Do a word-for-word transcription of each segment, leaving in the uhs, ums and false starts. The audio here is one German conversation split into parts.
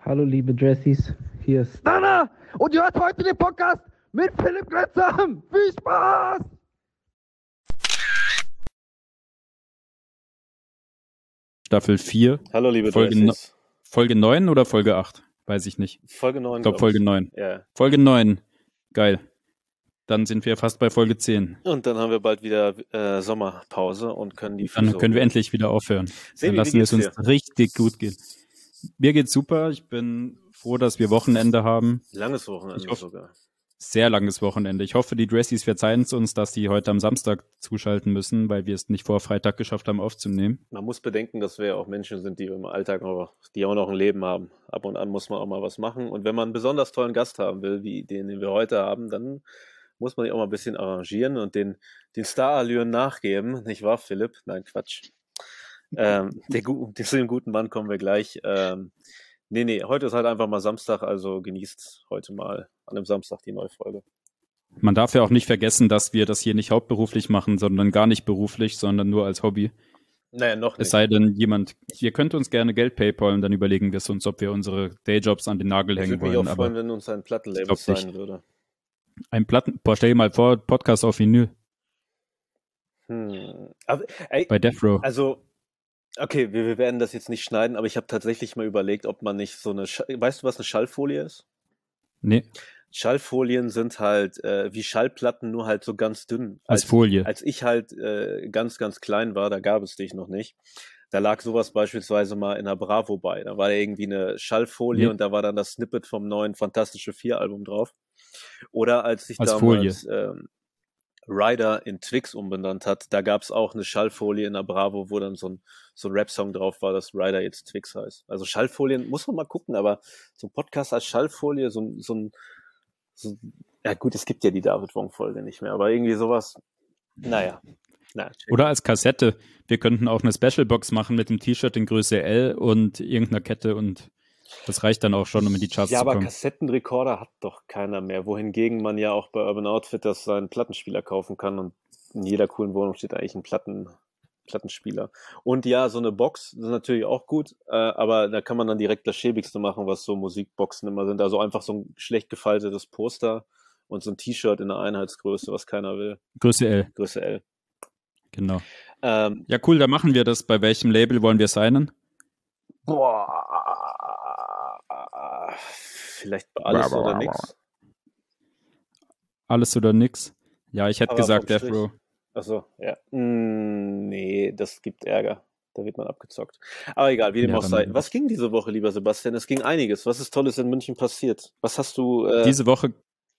Hallo liebe Dressies, hier ist Nana und ihr hört heute den Podcast mit Philipp Grenzam. Viel Spaß! Staffel vier. Hallo liebe Folge, no- Dressies. Folge neun oder Folge acht? Weiß ich nicht. Folge neun, Ich glaube glaub Folge ich. neun. Ja. Folge neun. Geil. Dann sind wir fast bei Folge zehn. Und dann haben wir bald wieder äh, Sommerpause und können die Dann Füße können wir hochlegen. endlich wieder aufhören. Sebi, Dann wie lassen wir es geht's uns dir? richtig gut gehen. Mir geht's super. Ich bin froh, dass wir Wochenende haben. Langes Wochenende Ich hoffe- sogar. Sehr langes Wochenende. Ich hoffe, die Dressies verzeihen es uns, dass sie heute am Samstag zuschalten müssen, weil wir es nicht vor Freitag geschafft haben aufzunehmen. Man muss bedenken, dass wir auch Menschen sind, die im Alltag noch, die auch noch ein Leben haben. Ab und an muss man auch mal was machen. Und wenn man einen besonders tollen Gast haben will, wie den, den wir heute haben, dann muss man sich auch mal ein bisschen arrangieren und den, den Starallüren nachgeben. Nicht wahr, Philipp? Nein, Quatsch. ähm, der, gu- zu dem guten Mann kommen wir gleich. Ähm, nee, nee, heute ist halt einfach mal Samstag, also genießt heute mal an einem Samstag die neue Folge. Man darf ja auch nicht vergessen, dass wir das hier nicht hauptberuflich machen, sondern gar nicht beruflich, sondern nur als Hobby. Naja, noch Es nicht. sei denn, jemand, ihr könnt uns gerne Geld paypalen, dann überlegen wir es uns, ob wir unsere Dayjobs an den Nagel Ich hängen würde mich auch wollen. freuen, Aber wenn uns ein Plattenlabel ich glaub nicht. sein würde. ein Platten, boah, stell dir mal vor, Podcast auf Vinyl Hm. Aber, ey, bei Death Row. also, okay, wir, wir werden das jetzt nicht schneiden, aber ich habe tatsächlich mal überlegt, ob man nicht so eine, Sch- weißt du, was eine Schallfolie ist? Nee, Schallfolien sind halt äh, wie Schallplatten, nur halt so ganz dünn. als Folie. Als ich halt äh, ganz, ganz klein war, da gab es dich noch nicht. Da lag sowas beispielsweise mal in der Bravo bei. Da war irgendwie eine Schallfolie Nee. und da war dann das Snippet vom neuen Fantastische Vier Album drauf. Oder als sich Als damals ähm, Ryder in Twix umbenannt hat, da gab es auch eine Schallfolie in der Bravo, wo dann so ein, so ein Rap-Song drauf war, dass Ryder jetzt Twix heißt. Also Schallfolien muss man mal gucken, aber so ein Podcast als Schallfolie, so, ein- so ein so, ja gut, es gibt ja die David Wong-Folge nicht mehr, aber irgendwie sowas, naja. Na, Oder als Kassette. Wir könnten auch eine Special-Box machen mit dem T-Shirt in Größe L und irgendeiner Kette und das reicht dann auch schon, um in die Charts ja, zu aber kommen. Kassettenrekorder hat doch keiner mehr, wohingegen man ja auch bei Urban Outfitters seinen Plattenspieler kaufen kann und in jeder coolen Wohnung steht eigentlich ein Platten, Plattenspieler. Und ja, so eine Box ist natürlich auch gut, äh, aber da kann man dann direkt das Schäbigste machen, was so Musikboxen immer sind. Also einfach so ein schlecht gefaltetes Poster und so ein T-Shirt in der Einheitsgröße, was keiner will. Größe L, Größe L. genau. Ähm, Ja, cool, da machen wir das. Bei welchem Label wollen wir signen? boah, vielleicht bei alles oder nix. Alles oder nix? Ja, ich hätte Aber gesagt vom Death Strich. Row. Achso, ja. Mm, nee, das gibt Ärger. Da wird man abgezockt. Aber egal, wie dem Ja, auch dann sei. nicht. Was ging diese Woche, lieber Sebastian? Es ging einiges. Was ist Tolles in München passiert? Was hast du, äh, Diese Woche,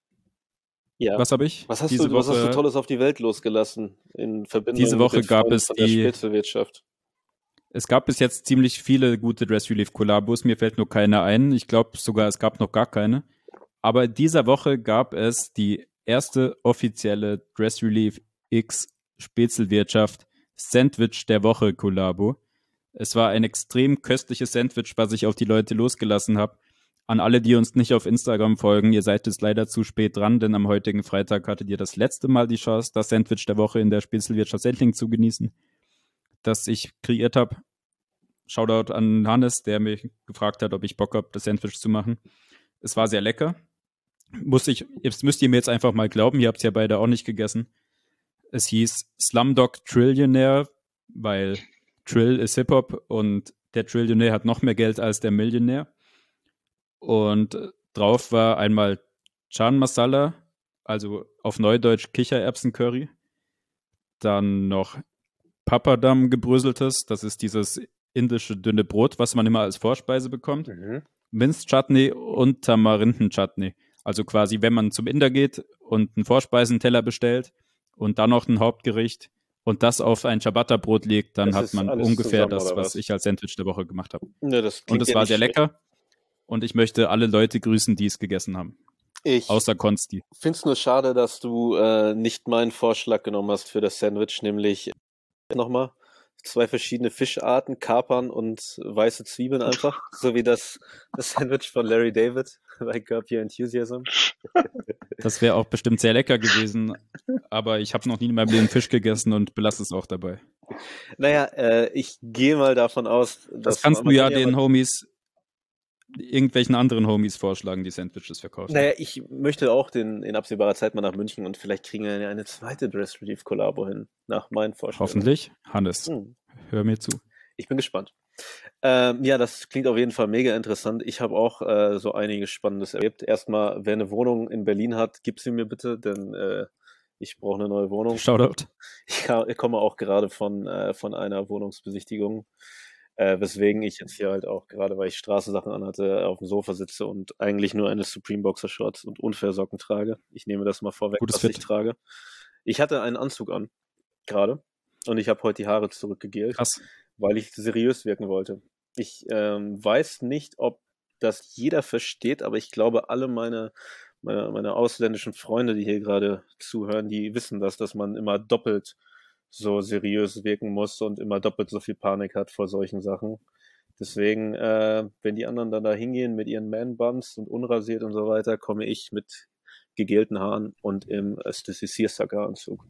ja. was habe ich? Was hast diese du, was hast du Woche, Tolles auf die Welt losgelassen in Verbindung Diese Woche mit den gab Freunden es von der die- Spätzlewirtschaft? es gab bis jetzt ziemlich viele gute Dress Relief Kollabos. Mir fällt nur keine ein. Ich glaube sogar, es gab noch gar keine. Aber in dieser Woche gab es die erste offizielle Dress Relief X Spätzlewirtschaft Sandwich der Woche Kollabo. Es war ein extrem köstliches Sandwich, was ich auf die Leute losgelassen habe. An alle, die uns nicht auf Instagram folgen, ihr seid jetzt leider zu spät dran, denn am heutigen Freitag hattet ihr das letzte Mal die Chance, das Sandwich der Woche in der Spätzlewirtschaft Sendling zu genießen, das ich kreiert habe. Shoutout an Hannes, der mich gefragt hat, ob ich Bock habe, das Sandwich zu machen. Es war sehr lecker. Muss ich, jetzt müsst ihr mir jetzt einfach mal glauben, ihr habt es ja beide auch nicht gegessen. Es hieß Slumdog Trillionaire, weil Trill ist Hip-Hop und der Trillionär hat noch mehr Geld als der Millionär. Und äh, drauf war einmal Chan Masala, also auf Neudeutsch Kichererbsen-Curry. Dann noch Papadam gebröseltes, das ist dieses indische dünne Brot, was man immer als Vorspeise bekommt. Mhm. Minz-Chutney und Tamarinden-Chutney. Also quasi, wenn man zum Inder geht und einen Vorspeisenteller bestellt und dann noch ein Hauptgericht und das auf ein Ciabatta-Brot legt, dann Das hat ist man alles ungefähr zusammen, das, oder was was? ich als Sandwich der Woche gemacht habe. Ja, das Und klingt es ja war nicht sehr schlecht. lecker und ich möchte alle Leute grüßen, die es gegessen haben. Ich Außer Konsti. finde es nur schade, dass du äh, nicht meinen Vorschlag genommen hast für das Sandwich, nämlich nochmal zwei verschiedene Fischarten, Kapern und weiße Zwiebeln einfach, so wie das, das Sandwich von Larry David bei Curb Your Enthusiasm. Das wäre auch bestimmt sehr lecker gewesen, aber ich habe noch nie in meinem Leben Fisch gegessen und belasse es auch dabei. Naja, äh, ich gehe mal davon aus, Das dass kannst man du ja kann den mal, Homies irgendwelchen anderen Homies vorschlagen, die Sandwiches verkaufen. Naja, ich möchte auch den, in absehbarer Zeit mal nach München und vielleicht kriegen wir eine zweite Dress Relief Kollabo hin, nach meinen Vorstellungen. Hoffentlich. Hannes, Hm. hör mir zu. Ich bin gespannt. Ähm, ja, das klingt auf jeden Fall mega interessant. Ich habe auch äh, so einiges Spannendes erlebt. Erstmal, wer eine Wohnung in Berlin hat, gib sie mir bitte, denn äh, ich brauche eine neue Wohnung. Shoutout. Ich, kann, ich komme auch gerade von, äh, von einer Wohnungsbesichtigung, äh, weswegen ich jetzt hier halt auch gerade, weil ich Straßensachen anhatte, auf dem Sofa sitze und eigentlich nur eine Supreme Boxer Shorts und Unfair-Socken trage. Ich nehme das mal vorweg, Gutes was Fit. ich trage. Ich hatte einen Anzug an, gerade, und ich habe heute die Haare zurückgegelt, Krass. weil ich seriös wirken wollte. Ich ähm, weiß nicht, ob das jeder versteht, aber ich glaube, alle meine, meine, meine ausländischen Freunde, die hier gerade zuhören, die wissen das, dass man immer doppelt so seriös wirken muss und immer doppelt so viel Panik hat vor solchen Sachen. Deswegen, äh, wenn die anderen dann da hingehen mit ihren Man-Buns und unrasiert und so weiter, komme ich mit gegelten Haaren und im Stacy Searsucker-Anzug.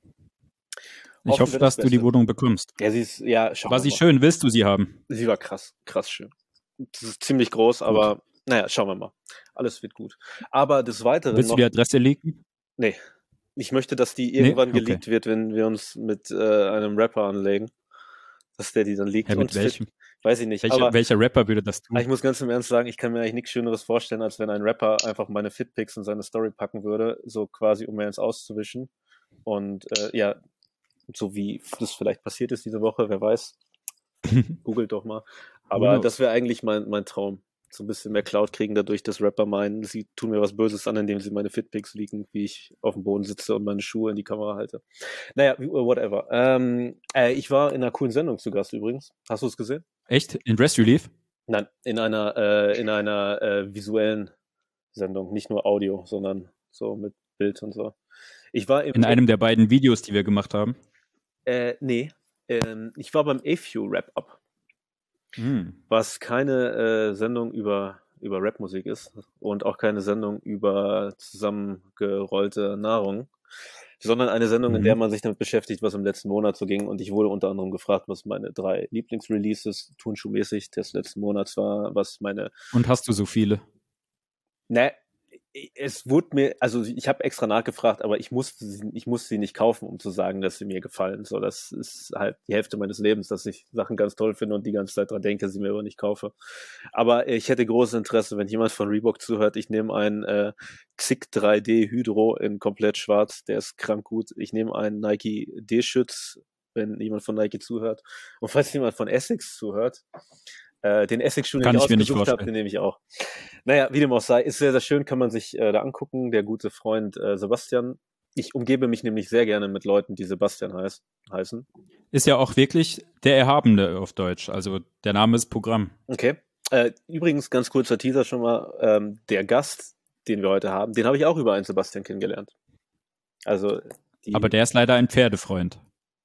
Ich Hoffen hoffe, wir das dass du die Beste. Wohnung bekommst. Ja, sie ist, ja, schauen War wir sie mal. schön? Willst du sie haben? Sie war krass, krass schön. Das ist ziemlich groß, aber naja, schauen wir mal. Alles wird gut. Aber des Weiteren Willst du noch, die Adresse leaken? nee, ich möchte, dass die irgendwann okay. geleakt wird, wenn wir uns mit äh, einem Rapper anlegen, dass der die dann leakt. Ja, mit Und welchem? fit- weiß ich nicht, Welcher, aber welcher Rapper würde das tun? ich muss ganz im Ernst sagen, ich kann mir eigentlich nichts Schöneres vorstellen, als wenn ein Rapper einfach meine Fitpics in seine Story packen würde, so quasi, um mir ins Auszuwischen. Und äh, ja, so wie das vielleicht passiert ist diese Woche, wer weiß, googelt doch mal. Aber knows? das wäre eigentlich mein, mein Traum. So ein bisschen mehr Cloud kriegen dadurch, dass Rapper meinen, sie tun mir was Böses an, indem sie meine Fitpics leaken, wie ich auf dem Boden sitze und meine Schuhe in die Kamera halte. Naja, whatever. Ähm, äh, ich war in einer coolen Sendung zu Gast übrigens. Hast du es gesehen? Echt? In Dress Relief? Nein, in einer, äh, in einer äh, visuellen Sendung, nicht nur Audio, sondern so mit Bild und so. Ich war im In einem der beiden Videos, die wir gemacht haben? Äh, nee. Ähm, ich war beim A F U Wrap-Up, Hm. was keine äh, Sendung über, über Rapmusik ist und auch keine Sendung über zusammengerollte Nahrung, sondern eine Sendung, in Mhm. der man sich damit beschäftigt, was im letzten Monat so ging. Und ich wurde unter anderem gefragt, was meine drei Lieblingsreleases turnschuhmäßig des letzten Monats war, was meine Und hast du so viele? Ne, es wurde mir, also ich habe extra nachgefragt, aber ich musste sie, ich musste sie nicht kaufen, um zu sagen, dass sie mir gefallen. So, das ist halt die Hälfte meines Lebens, dass ich Sachen ganz toll finde und die ganze Zeit dran denke, sie mir aber nicht kaufe. Aber ich hätte großes Interesse, wenn jemand von Reebok zuhört. Ich nehme einen äh, Xig drei D Hydro in komplett schwarz, der ist krank gut. Ich nehme einen Nike D-Schütz, wenn jemand von Nike zuhört. Und falls jemand von Essex zuhört, Äh, den Essex-Schuh, den Kann ich ich mir nicht ausgesucht habe, vorstellen. den nehme ich auch. Naja, wie dem auch sei, ist sehr, sehr schön, kann man sich äh, da angucken. Der gute Freund äh, Sebastian. Ich umgebe mich nämlich sehr gerne mit Leuten, die Sebastian heiß, heißen. Ist ja auch wirklich der Erhabene auf Deutsch. Also der Name ist Programm. Okay. Äh, übrigens, ganz kurzer Teaser schon mal, ähm, der Gast, den wir heute haben, den habe ich auch über einen Sebastian kennengelernt. Also die, Aber der ist leider ein Pferdefreund.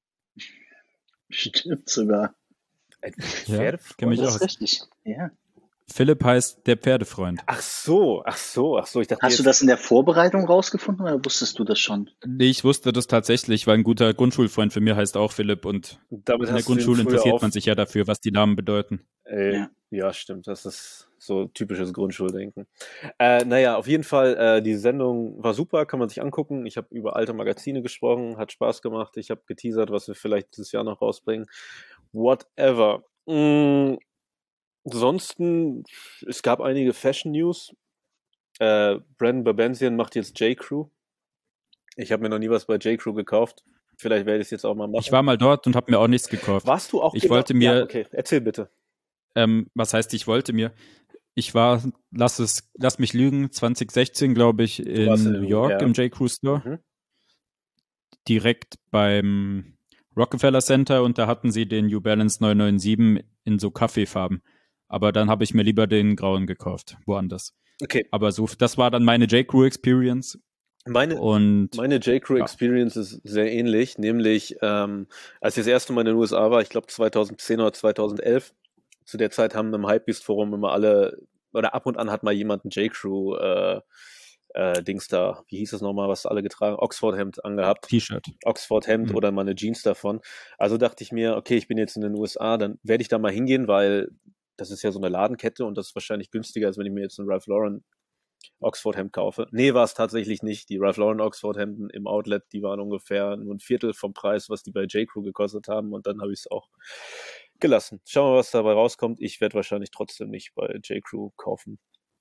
Stimmt sogar. ein Ja, Pferdefreund? kenn mich Das aus. ist richtig. Ja. Philipp heißt der Pferdefreund. Ach so, ach so, ach so. Ich dachte Hast jetzt, du das in der Vorbereitung rausgefunden oder wusstest du das schon? Nee, ich wusste das tatsächlich, weil ein guter Grundschulfreund für mir heißt auch Philipp und damit in der hast du ihn Grundschule früher interessiert auf- man sich ja dafür, was die Namen bedeuten. Äh, Ja. ja. stimmt. Das ist so typisches Grundschuldenken. Äh, naja, auf jeden Fall, äh, die Sendung war super, kann man sich angucken. Ich habe über alte Magazine gesprochen, hat Spaß gemacht. Ich habe geteasert, was wir vielleicht dieses Jahr noch rausbringen. Whatever. Mm, ansonsten, es gab einige Fashion News. Äh, Brandon Babenzian macht jetzt J.Crew. Ich habe mir noch nie was bei J.Crew gekauft. Vielleicht werde ich es jetzt auch mal machen. Ich war mal dort und habe mir auch nichts gekauft. Warst du auch Ich genau- wollte mir- Ja, okay, erzähl bitte. Ähm, was heißt, ich wollte mir? Ich war, lass es, lass mich lügen, zwanzig sechzehn, glaube ich, in warst in New New- York ja. im J.Crew Store. Mhm. Direkt beim Rockefeller Center und da hatten sie den New Balance neun neun sieben in so Kaffeefarben. Aber dann habe ich mir lieber den grauen gekauft, woanders. Okay, Aber so, das war dann meine J.Crew Experience meine, und Meine J.Crew Ja. Experience ist sehr ähnlich, nämlich ähm, als ich das erste Mal in den U S A war, ich glaube zweitausendzehn oder zweitausendelf, zu der Zeit haben im Hypebeast Forum immer alle, oder ab und an hat mal jemand ein J.Crew äh, äh, Dings da, wie hieß das nochmal, was alle getragen, Oxford-Hemd angehabt. T-Shirt. Oxford-Hemd Mhm. oder mal eine Jeans davon. Also dachte ich mir, okay, ich bin jetzt in den U S A, dann werde ich da mal hingehen, weil das ist ja so eine Ladenkette und das ist wahrscheinlich günstiger, als wenn ich mir jetzt ein Ralph Lauren Oxford-Hemd kaufe. Nee, war es tatsächlich nicht. Die Ralph Lauren Oxford-Hemden im Outlet, die waren ungefähr nur ein Viertel vom Preis, was die bei J.Crew gekostet haben und dann habe ich es auch gelassen. Schauen wir mal, was dabei rauskommt. Ich werde wahrscheinlich trotzdem nicht bei J.Crew kaufen.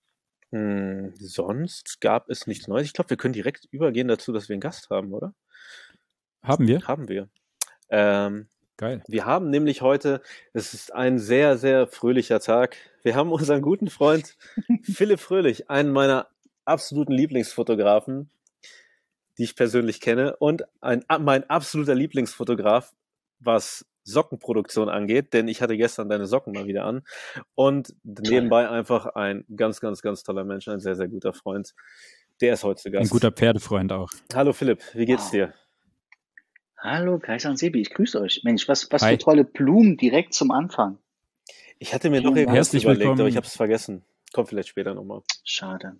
Hm, sonst gab es nichts Neues. Ich glaube, wir können direkt übergehen dazu, dass wir einen Gast haben, oder? Haben wir? Haben wir. Ähm, Geil. wir haben nämlich heute, es ist ein sehr, sehr fröhlicher Tag. Wir haben unseren guten Freund Philipp Fröhlich, einen meiner absoluten Lieblingsfotografen, die ich persönlich kenne und ein, mein absoluter Lieblingsfotograf, was Sockenproduktion angeht, denn ich hatte gestern deine Socken mal wieder an und nebenbei einfach ein ganz, ganz, ganz toller Mensch, ein sehr, sehr guter Freund. Der ist heute zu Gast. Ein guter Pferdefreund auch. Hallo Philipp, wie geht's Wow. dir? Hallo, Kaiser und Sebi, ich grüße euch. Mensch, was, was Hi. für tolle Blumen direkt zum Anfang. Ich hatte mir Vielen noch irgendwas Herzlich überlegt, willkommen. aber ich habe es vergessen. Kommt vielleicht später nochmal. Schade.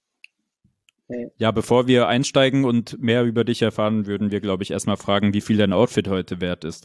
Ja, bevor wir einsteigen und mehr über dich erfahren, würden wir, glaube ich, erstmal fragen, wie viel dein Outfit heute wert ist.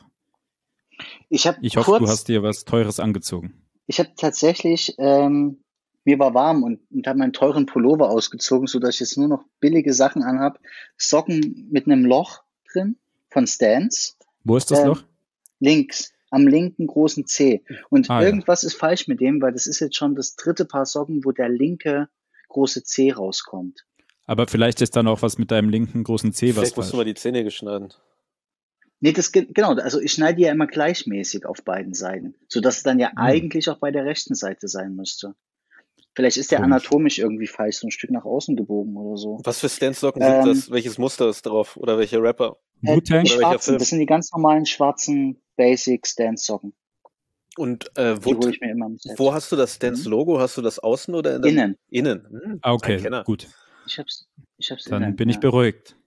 Ich habe Ich hoffe, kurz, du hast dir was Teures angezogen. ich habe tatsächlich, ähm, mir war warm und, und habe meinen teuren Pullover ausgezogen, sodass ich jetzt nur noch billige Sachen anhab. Socken mit einem Loch drin von Stans. Wo ist das Ähm, Loch? Links, am linken großen Zeh. Und Ah, ja. irgendwas ist falsch mit dem, weil das ist jetzt schon das dritte Paar Socken, wo der linke große Zeh rauskommt. Aber vielleicht ist dann auch was mit deinem linken großen Zeh was Vielleicht musst du mal falsch. die Zähne geschneiden. Nee, das ge- genau, also ich schneide die ja immer gleichmäßig auf beiden Seiten, sodass es dann ja Hm. eigentlich auch bei der rechten Seite sein müsste. Vielleicht ist der Komisch. anatomisch irgendwie falsch, so ein Stück nach außen gebogen oder so. Was für Stance-Socken Ähm, sind das? Welches Muster ist drauf? Oder welche Rapper? Äh, Wu-Tang? die Oder welcher schwarzen, Film? das sind die ganz normalen schwarzen Basic Stance-Socken. Und äh, Die wo, hole ich mir immer im Set. wo hast du das Stance-Logo? Hast du das außen oder in der Innen. Innen. Hm, Ah, ein okay, Kenner. gut. Ich hab's, ich hab's Dann innen, bin ich ja. beruhigt.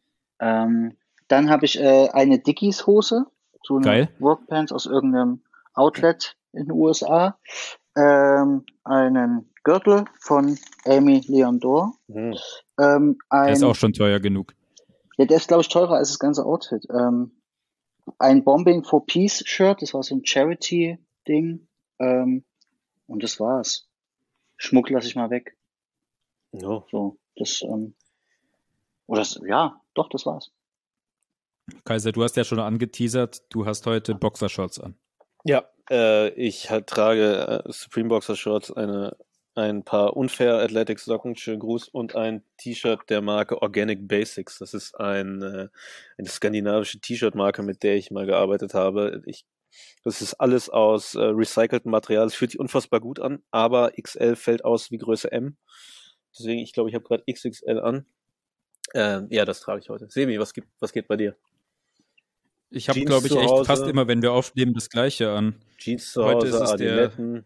Ähm, dann habe ich äh, eine Dickies-Hose, so eine Geil. Workpants aus irgendeinem Outlet in den U S A. Ähm, einen Gürtel von Amy Leondor. Hm. Ähm, Der ist ein, auch schon teuer genug. ja, der ist, glaube ich, teurer als das ganze Outfit. Ähm, ein Bombing for Peace Shirt, das war so ein Charity-Ding. Ähm, und das war's. Schmuck lasse ich mal weg. No. So, das, ähm, oder das, ja, doch, das war's. Kaiser, du hast ja schon angeteasert, du hast heute Boxershorts an. Ja, äh, ich halt trage äh, Supreme Boxer Shorts, eine, ein paar Unfair Athletics Socken, schönen Gruß, und ein T-Shirt der Marke Organic Basics. Das ist ein, äh, eine skandinavische T-Shirt-Marke, mit der ich mal gearbeitet habe. Ich, das ist alles aus äh, recyceltem Material. Es fühlt sich unfassbar gut an, aber X L fällt aus wie Größe M. Deswegen, ich glaube, ich habe gerade X X L an. Ähm, ja, das trage ich heute. Sebi, was, gibt, was geht bei dir? Ich habe, Jeans glaube ich, zu echt Hause. fast immer, wenn wir aufnehmen, das Gleiche an. Jeans zu Heute Hause, ist es der- Adiletten,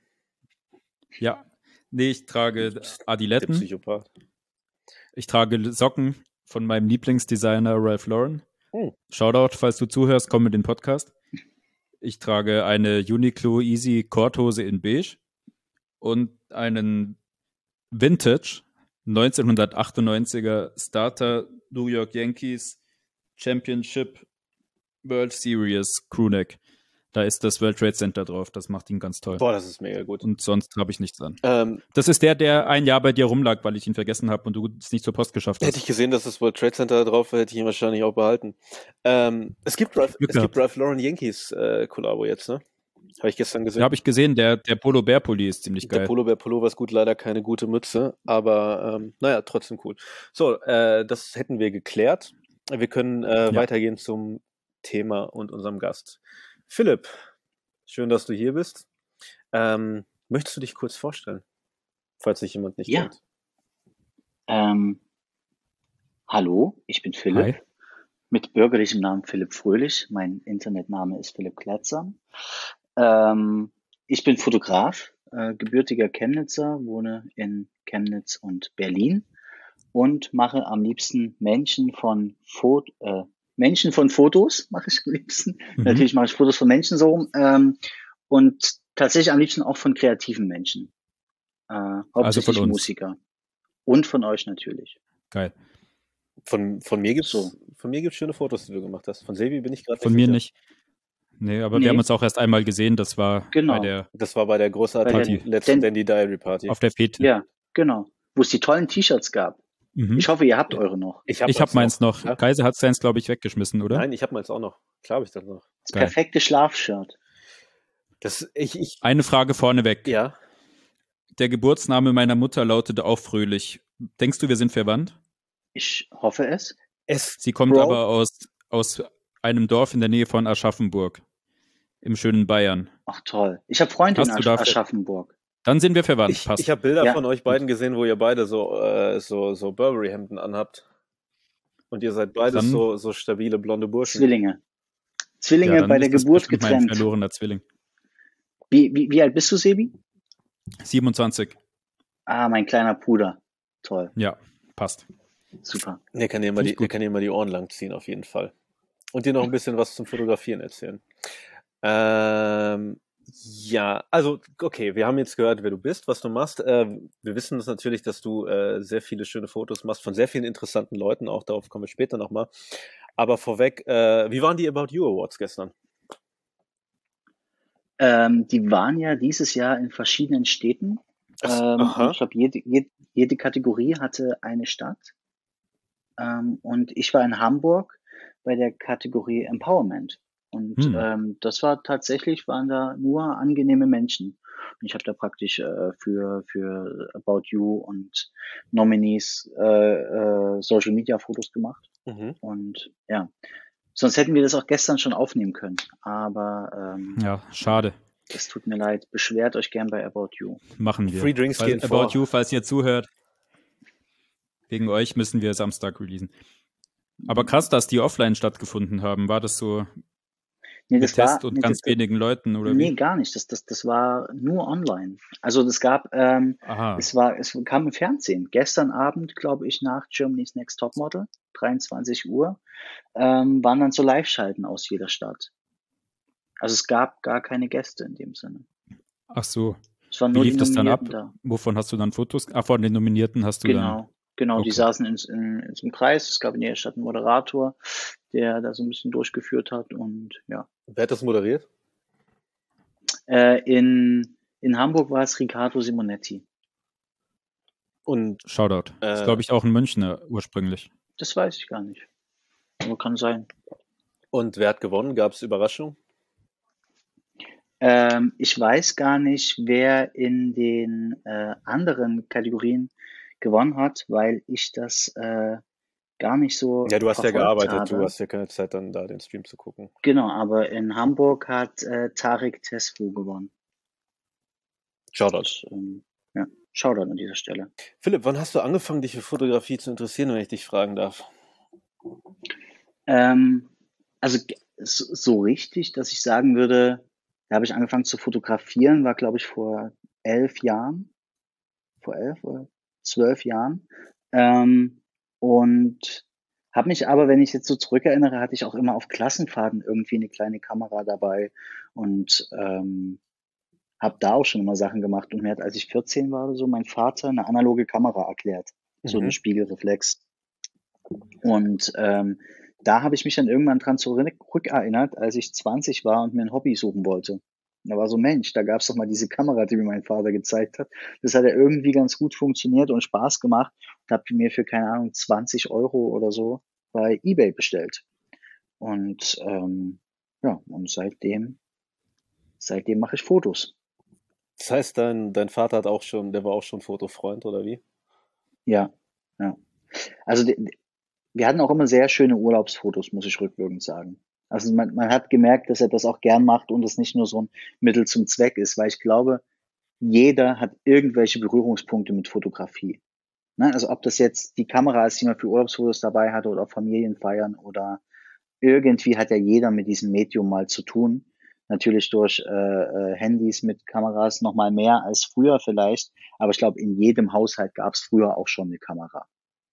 Ja, nee, ich trage der Adiletten. Psychopath. Ich trage Socken von meinem Lieblingsdesigner Ralph Lauren. Hm. Shoutout, falls du zuhörst, komm in den Podcast. Ich trage eine Uniqlo Easy Korthose in beige und einen Vintage neunzehnhundertachtundneunziger Starter New York Yankees Championship World Series Crewneck. Da ist das World Trade Center drauf. Das macht ihn ganz toll. Boah, das ist mega gut. Und sonst habe ich nichts an. Ähm, Das ist der, der ein Jahr bei dir rumlag, weil ich ihn vergessen habe und du es nicht zur Post geschafft hast. hätte ich gesehen, dass das World Trade Center da drauf war, hätte ich ihn wahrscheinlich auch behalten. Ähm, es gibt Ralph, Glück es gibt gehabt. Ralph Lauren Yankees äh, Kollabo jetzt, ne? Habe ich gestern gesehen. Ja, habe ich gesehen. Der, der Polo Bear Pulli ist ziemlich Der geil. Polo Bear Pullover ist gut, leider keine gute Mütze, aber ähm, naja, trotzdem cool. So, äh, das hätten wir geklärt. Wir können äh, Ja. weitergehen zum Thema und unserem Gast. Philipp, schön, dass du hier bist. Ähm, möchtest du dich kurz vorstellen, falls sich jemand nicht Ja. kennt? Ähm, hallo, ich bin Philipp. Hi. Mit bürgerlichem Namen Philipp Fröhlich. Mein Internetname ist Philipp Kleitzam. Ähm, ich bin Fotograf, äh, gebürtiger Chemnitzer, wohne in Chemnitz und Berlin und mache am liebsten Menschen von Fot äh, Menschen von Fotos, mache ich am liebsten. Mhm. Natürlich mache ich Fotos von Menschen so rum. Ähm, und tatsächlich am liebsten auch von kreativen Menschen. Äh, hauptsächlich von uns. Musiker. Und von euch natürlich. Geil. Von, von mir gibt's So. von mir gibt's schöne Fotos, die du gemacht hast. Von Sebi bin ich gerade Von mir sicher. nicht. Nee, aber Nee. wir haben uns auch erst einmal gesehen. Das war Genau. bei der, Das war bei der großartigen Bei der- letzten denn- Dandy Diary Party. auf der Fete. Ja, genau. Wo es die tollen T-Shirts gab. Mhm. Ich hoffe, ihr habt eure noch. Ich habe Ich habe meins noch. Ja? Kaiser hat seins, glaube ich, weggeschmissen, oder? Nein, ich habe meins auch noch. Klar habe ich das noch. Das Geil. perfekte Schlafshirt. Das, ich, ich, Eine Frage vorneweg. ja. Der Geburtsname meiner Mutter lautete auch Fröhlich. Denkst du, wir sind verwandt? Ich hoffe es. Es, Sie kommt Bro. aber aus, aus einem Dorf in der Nähe von Aschaffenburg. Im schönen Bayern. Ach toll. Ich habe Freunde in Hast du Asch dafür- Aschaffenburg. Dann sind wir verwandt. ich, Passt. ich habe Bilder Ja. von euch beiden gesehen, wo ihr beide so, äh, so, so Burberry-Hemden anhabt. Und ihr seid beides Dann- so, so stabile blonde Burschen. Zwillinge. Zwillinge Ja, dann bei der ist das Geburt bestimmt mein getrennt. verlorener Zwilling. Wie, wie, wie alt bist du, Sebi? siebenundzwanzig. Ah, mein kleiner Bruder. Toll. Ja, passt. Super. Der kann dir mal Finde die, ich der gut. kann dir mal die Ohren lang ziehen, auf jeden Fall. Und dir noch ein bisschen was zum Fotografieren erzählen. Ähm, ja, also, okay, wir haben jetzt gehört, wer du bist, was du machst. Äh, wir wissen das natürlich, dass du äh, sehr viele schöne Fotos machst von sehr vielen interessanten Leuten. Auch darauf kommen wir später nochmal. Aber vorweg, äh, wie waren die About You Awards gestern? Ähm, die waren ja dieses Jahr in verschiedenen Städten. Ach, Ähm, aha. und ich glaube, jede, jede, jede Kategorie hatte eine Stadt. Ähm, und ich war in Hamburg bei der Kategorie Empowerment. Und Hm. ähm, das war tatsächlich, waren da nur angenehme Menschen. Und ich habe da praktisch äh, für, für About You und Nominees äh, äh, Social Media Fotos gemacht. Mhm. Und ja, sonst hätten wir das auch gestern schon aufnehmen können. Aber ähm, Ja, schade. es tut mir leid. Beschwert euch gern bei About You. Machen wir. Free Drinks Falls, gehen About vor. You, falls ihr zuhört. Wegen euch müssen wir Samstag releasen. Aber krass, dass die offline stattgefunden haben. War das so Nee, mit das war, Test und nee, ganz das, wenigen Leuten oder nee, wie? gar nicht. Das, das, das war nur online. Also das gab, ähm, Aha. es war, es kam im Fernsehen. Gestern Abend, glaube ich, nach Germany's Next Topmodel, dreiundzwanzig Uhr, ähm, waren dann so Live-Schalten aus jeder Stadt. Also es gab gar keine Gäste in dem Sinne. Ach so. Es waren Wie nur lief die das dann ab? Nominierten da. Wovon hast du dann Fotos? Ah, von den Nominierten hast du dann. Genau, genau. Die Okay. saßen in, in, in so einem Kreis. Es gab in jeder Stadt einen Moderator, der da so ein bisschen durchgeführt hat. Und ja. Wer hat das moderiert? Äh, in, in Hamburg war es Riccardo Simonetti. Und Shoutout. Äh, ist, glaube ich, auch ein Münchner ursprünglich. Das weiß ich gar nicht. Aber kann sein. Und wer hat gewonnen? Gab es Überraschung? Ähm, ich weiß gar nicht, wer in den äh, anderen Kategorien gewonnen hat, weil ich das äh, gar nicht so Ja, du hast ja verfolgt gearbeitet, habe. du hast ja keine Zeit, dann da den Stream zu gucken. Genau, aber in Hamburg hat äh, Tarek Tesfu gewonnen. Shoutout. Das, ähm, ja, Shoutout an dieser Stelle. Philipp, wann hast du angefangen, dich für Fotografie zu interessieren, wenn ich dich fragen darf? Ähm, also g- so, so richtig, dass ich sagen würde, da habe ich angefangen zu fotografieren, war glaube ich vor elf Jahren, vor elf oder zwölf Jahren. Ähm, und habe mich aber, wenn ich jetzt so zurückerinnere, hatte ich auch immer auf Klassenfahrten irgendwie eine kleine Kamera dabei und ähm, habe da auch schon immer Sachen gemacht. Und mir hat, als ich vierzehn war oder so, mein Vater eine analoge Kamera erklärt, so eine Mhm. Spiegelreflex. Und ähm, da habe ich mich dann irgendwann dran zurückerinnert, als ich zwanzig war und mir ein Hobby suchen wollte. Und da war so, Mensch, da gab es doch mal diese Kamera, die mir mein Vater gezeigt hat. Das hat ja irgendwie ganz gut funktioniert und Spaß gemacht. Und habe mir für, keine Ahnung, zwanzig Euro oder so bei eBay bestellt. Und ähm, ja, und seitdem, seitdem mache ich Fotos. Das heißt, dein, dein Vater hat auch schon, der war auch schon Fotofreund, oder wie? Ja, ja. Also die, die- wir hatten auch immer sehr schöne Urlaubsfotos, muss ich rückwirkend sagen. Also man, man hat gemerkt, dass er das auch gern macht und es nicht nur so ein Mittel zum Zweck ist, weil ich glaube, jeder hat irgendwelche Berührungspunkte mit Fotografie. Ne? Also ob das jetzt die Kamera ist, die man für Urlaubsfotos dabei hatte oder auf Familienfeiern oder irgendwie hat ja jeder mit diesem Medium mal zu tun. Natürlich durch äh, äh, Handys mit Kameras noch mal mehr als früher vielleicht, aber ich glaube, in jedem Haushalt gab es früher auch schon eine Kamera.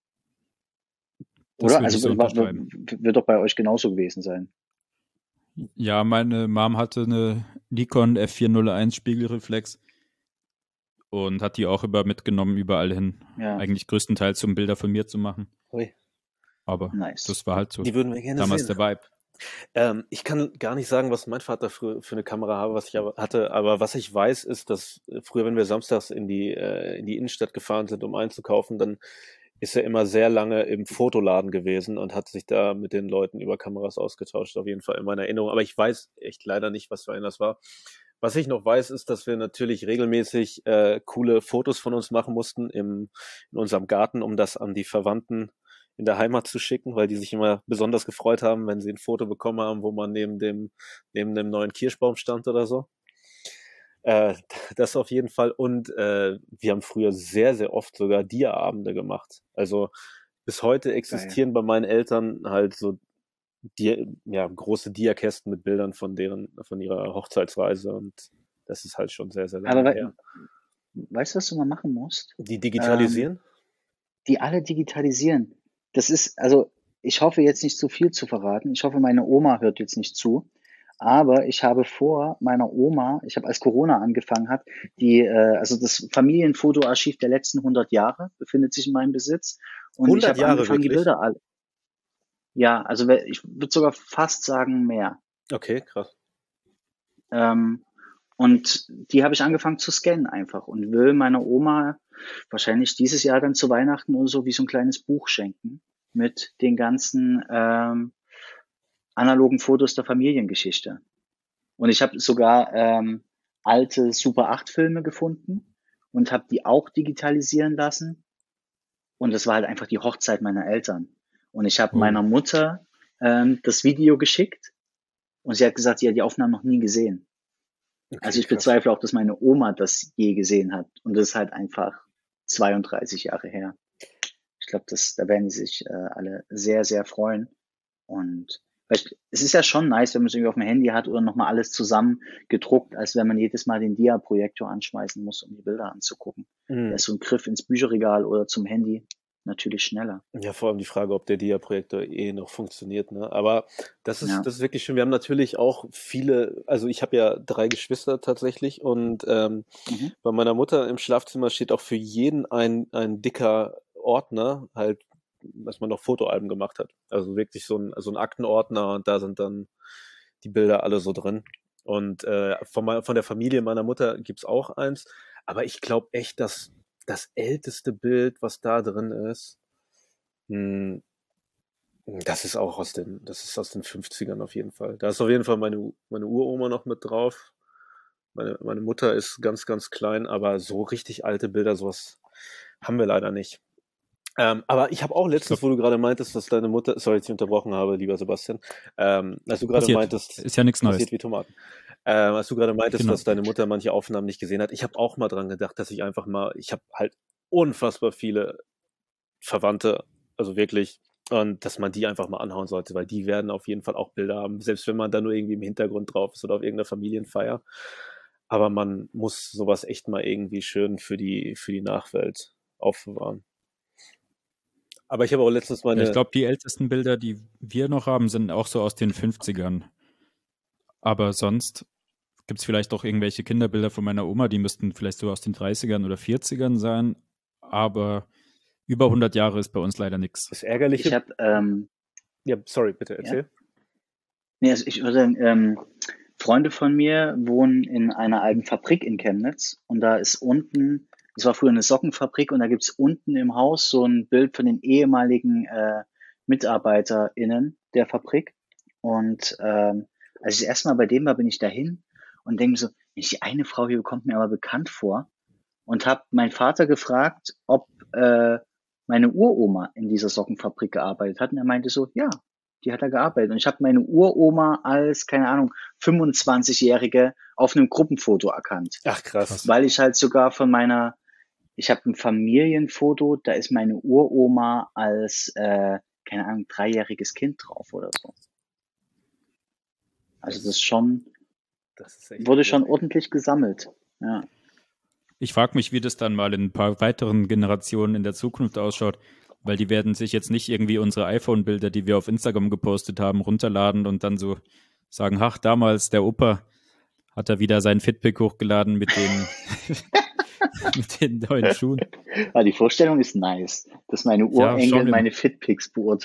Das Oder? würde ich Also so wa- wa- unterschreiben. wird doch bei euch genauso gewesen sein. Ja, meine Mom hatte eine Nikon F vier null eins Spiegelreflex und hat die auch über mitgenommen überall hin. Ja, Eigentlich größtenteils, um Bilder von mir zu machen. Ui, Aber nice. das war halt so die würden wir gerne damals sehen. der Vibe. Ähm, ich kann gar nicht sagen, was mein Vater für, für eine Kamera habe, was ich aber hatte, aber was ich weiß, ist, dass äh, früher, wenn wir samstags in die, äh, in die Innenstadt gefahren sind, um einzukaufen, dann ist er immer sehr lange im Fotoladen gewesen und hat sich da mit den Leuten über Kameras ausgetauscht, auf jeden Fall in meiner Erinnerung. Aber ich weiß echt leider nicht, was für ein das war. Was ich noch weiß, ist, dass wir natürlich regelmäßig äh, coole Fotos von uns machen mussten im, in unserem Garten, um das an die Verwandten in der Heimat zu schicken, weil die sich immer besonders gefreut haben, wenn sie ein Foto bekommen haben, wo man neben dem, neben dem neuen Kirschbaum stand oder so. Äh, das auf jeden Fall. Und äh, wir haben früher sehr, sehr oft sogar Dia-Abende gemacht. Also bis heute existieren bei meinen Eltern halt so die, ja, große Dia-Kästen mit Bildern von deren, von ihrer Hochzeitsreise, und das ist halt schon sehr, sehr lange Aber her. we weißt du, was du mal machen musst? Die Ähm, digitalisieren? die alle digitalisieren. Das ist, also ich hoffe jetzt nicht zu viel zu verraten. Ich hoffe, meine Oma hört jetzt nicht zu. Aber ich habe vor meiner Oma, ich habe als Corona angefangen hat, die, äh, also das Familienfotoarchiv der letzten hundert Jahre befindet sich in meinem Besitz. Und ich hundert habe Jahre angefangen, die wirklich? Bilder alle, ja, also we- ich würde sogar fast sagen mehr. Okay, krass. Ähm, und die habe ich angefangen zu scannen einfach und will meiner Oma wahrscheinlich dieses Jahr dann zu Weihnachten oder so wie so ein kleines Buch schenken mit den ganzen ähm, analogen Fotos der Familiengeschichte. Und ich habe sogar ähm, alte Super acht Filme gefunden und habe die auch digitalisieren lassen. Und das war halt einfach die Hochzeit meiner Eltern. Und ich habe Oh. meiner Mutter ähm, das Video geschickt und sie hat gesagt, sie hat die Aufnahmen noch nie gesehen. Okay, Also ich krass. bezweifle auch, dass meine Oma das je gesehen hat. Und das ist halt einfach zweiunddreißig Jahre her. Ich glaube, das, da werden die sich äh, alle sehr, sehr freuen. Und weil ich, es ist ja schon nice, wenn man es irgendwie auf dem Handy hat oder nochmal alles zusammen gedruckt, als wenn man jedes Mal den Dia-Projektor anschmeißen muss, um die Bilder anzugucken. Da Mhm. ist so ein Griff ins Bücherregal oder zum Handy natürlich schneller. Ja, vor allem die Frage, ob der Dia-Projektor eh noch funktioniert, ne? Aber das ist, Ja. das ist wirklich schön. Wir haben natürlich auch viele, also ich habe ja drei Geschwister tatsächlich, und ähm, Mhm. bei meiner Mutter im Schlafzimmer steht auch für jeden ein, ein dicker Ordner, halt, dass man noch Fotoalben gemacht hat. Also wirklich so ein, so ein Aktenordner, und da sind dann die Bilder alle so drin. Und äh, von, mei- von der Familie meiner Mutter gibt's auch eins. Aber ich glaube echt, dass das älteste Bild, was da drin ist, hm, das ist auch aus den, das ist aus den fünfzigern auf jeden Fall. Da ist auf jeden Fall meine, meine Uroma noch mit drauf. Meine, meine Mutter ist ganz, ganz klein, aber so richtig alte Bilder, sowas haben wir leider nicht. Ähm, aber ich habe auch letztens, wo du gerade meintest, dass deine Mutter, sorry, dass ich unterbrochen habe, lieber Sebastian, ähm, als du gerade Passiert. meintest, Ist ja nichts Neues. passiert wie Tomaten. Ähm, als du gerade meintest, Genau. dass deine Mutter manche Aufnahmen nicht gesehen hat, ich habe auch mal dran gedacht, dass ich einfach mal, ich habe halt unfassbar viele Verwandte, also wirklich, und dass man die einfach mal anhauen sollte, weil die werden auf jeden Fall auch Bilder haben, selbst wenn man da nur irgendwie im Hintergrund drauf ist oder auf irgendeiner Familienfeier. Aber man muss sowas echt mal irgendwie schön für die, für die Nachwelt aufbewahren. Aber ich habe auch letztens Ja, ich meine, glaube, die ältesten Bilder, die wir noch haben, sind auch so aus den fünfzigern. Aber sonst gibt es vielleicht auch irgendwelche Kinderbilder von meiner Oma, die müssten vielleicht so aus den dreißigern oder vierzigern sein. Aber über hundert Jahre ist bei uns leider nichts. das Ärgerliche, Ich habe, ähm, ja, sorry, bitte ja, erzähl. nee, also ich würde sagen, ähm, Freunde von mir wohnen in einer alten Fabrik in Chemnitz und da ist unten, es war früher eine Sockenfabrik und da gibt's unten im Haus so ein Bild von den ehemaligen äh, MitarbeiterInnen der Fabrik. Und ähm, als ich das erste Mal bei dem war, bin ich dahin und denke mir so, Mensch, die eine Frau hier kommt mir aber bekannt vor und habe meinen Vater gefragt, ob äh, meine Uroma in dieser Sockenfabrik gearbeitet hat. Und er meinte so, ja, die hat da gearbeitet. Und ich habe meine Uroma als, keine Ahnung, fünfundzwanzigjährige auf einem Gruppenfoto erkannt. Ach, krass. Krass. Weil ich halt sogar von meiner, ich habe ein Familienfoto, da ist meine Uroma als, äh, keine Ahnung, dreijähriges Kind drauf oder so. Also das ist schon, Das ist echt wurde schon großartig. ordentlich gesammelt. Ja. Ich frage mich, wie das dann mal in ein paar weiteren Generationen in der Zukunft ausschaut, weil die werden sich jetzt nicht irgendwie unsere iPhone-Bilder, die wir auf Instagram gepostet haben, runterladen und dann so sagen, ach, damals der Opa hat er wieder seinen Fitpic hochgeladen mit den, mit den neuen Schuhen. Aber die Vorstellung ist nice, dass meine Ja, Urenkel schon im- meine Fitpics beurteilen.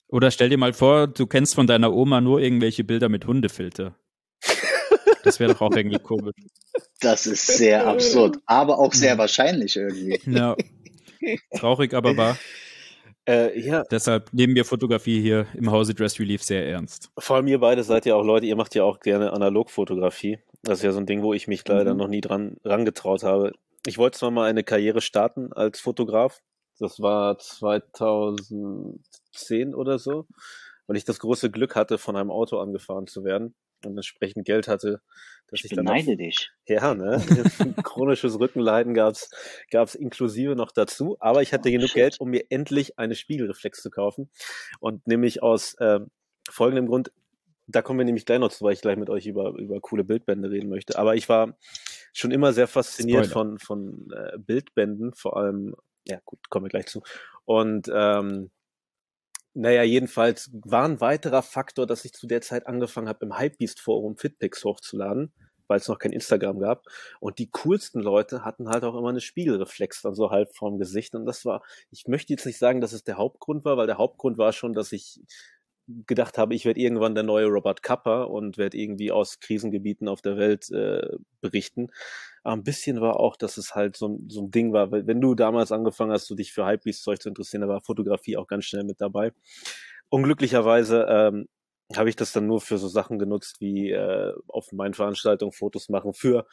Oder stell dir mal vor, du kennst von deiner Oma nur irgendwelche Bilder mit Hundefilter. Das wäre doch auch irgendwie komisch. Das ist sehr absurd, aber auch sehr wahrscheinlich irgendwie. Ja, traurig, aber wahr. Äh, ja, Deshalb nehmen wir Fotografie hier im Hause Dress Relief sehr ernst. vor allem ihr beide seid ja auch Leute, ihr macht ja auch gerne Analogfotografie. Das ist ja so ein Ding, wo ich mich leider Mhm. noch nie dran rangetraut habe. Ich wollte zwar mal eine Karriere starten als Fotograf. Das war zweitausendzehn oder so, weil ich das große Glück hatte, von einem Auto angefahren zu werden und entsprechend Geld hatte, dass Ich ich dann noch, beneide dich. ja, ne, chronisches Rückenleiden gab's gab's inklusive noch dazu, aber ich hatte Oh, genug shit. Geld, um mir endlich eine Spiegelreflex zu kaufen und nämlich aus ähm, folgendem Grund. Da kommen wir nämlich gleich noch zu, weil ich gleich mit euch über, über coole Bildbände reden möchte. Aber ich war schon immer sehr fasziniert Spoiler. von, von äh, Bildbänden, vor allem, ja gut, kommen wir gleich zu. Und ähm, naja, jedenfalls war ein weiterer Faktor, dass ich zu der Zeit angefangen habe, im Hypebeast-Forum Fitpics hochzuladen, weil es noch kein Instagram gab. Und die coolsten Leute hatten halt auch immer eine Spiegelreflex dann so halb vorm Gesicht. Und das war, ich möchte jetzt nicht sagen, dass es der Hauptgrund war, weil der Hauptgrund war schon, dass ich gedacht habe, ich werde irgendwann der neue Robert Capa und werde irgendwie aus Krisengebieten auf der Welt äh, berichten. Aber ein bisschen war auch, dass es halt so, ein- so ein Ding war. Wenn du damals angefangen hast, du dich für Hypebeast-Zeug zu interessieren, da war Fotografie auch ganz schnell mit dabei. Unglücklicherweise ähm, habe ich das dann nur für so Sachen genutzt, wie äh, auf meinen Veranstaltungen Fotos machen. Für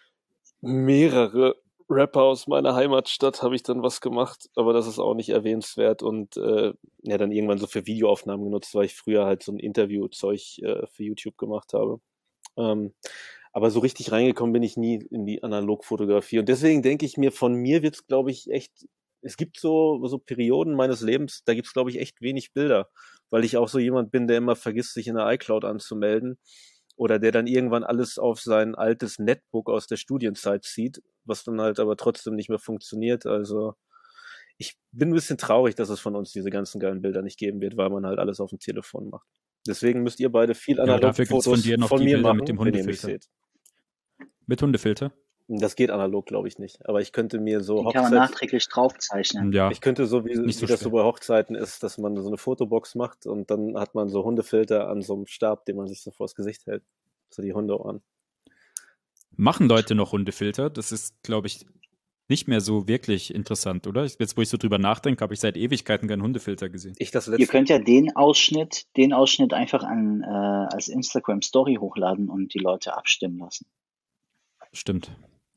mehrere Rapper aus meiner Heimatstadt habe ich dann was gemacht, aber das ist auch nicht erwähnenswert und äh, ja, dann irgendwann so für Videoaufnahmen genutzt, weil ich früher halt so ein Interviewzeug äh, für YouTube gemacht habe. Ähm, aber so richtig reingekommen bin ich nie in die Analogfotografie und deswegen denke ich mir, von mir wird's, glaube ich, echt, es gibt so, so Perioden meines Lebens, da gibt's, glaube ich, echt wenig Bilder, weil ich auch so jemand bin, der immer vergisst, sich in der iCloud anzumelden oder der dann irgendwann alles auf sein altes Netbook aus der Studienzeit zieht, was dann halt aber trotzdem nicht mehr funktioniert. Also ich bin ein bisschen traurig, dass es von uns diese ganzen geilen Bilder nicht geben wird, weil man halt alles auf dem Telefon macht. Deswegen müsst ihr beide viel Ja, dafür gibt's von Analogfotos dir noch von die mir Bilder machen, mit dem wenn ihr mich Hundefilter. seht. Mit Hundefilter? Das geht analog, glaube ich, nicht. Aber ich könnte mir so Die kann man Hochzeits... nachträglich draufzeichnen. Ja, Ich könnte so, wie, nicht wie so das so schwer. bei Hochzeiten ist, dass man so eine Fotobox macht und dann hat man so Hundefilter an so einem Stab, den man sich so vors Gesicht hält. So die Hundeohren. Machen Leute noch Hundefilter? Das ist, glaube ich, nicht mehr so wirklich interessant, oder? Jetzt, wo ich so drüber nachdenke, habe ich seit Ewigkeiten keinen Hundefilter gesehen. Ich das Ihr letzte... könnt ja den Ausschnitt, den Ausschnitt einfach an, äh, als Instagram Story hochladen und die Leute abstimmen lassen. Stimmt.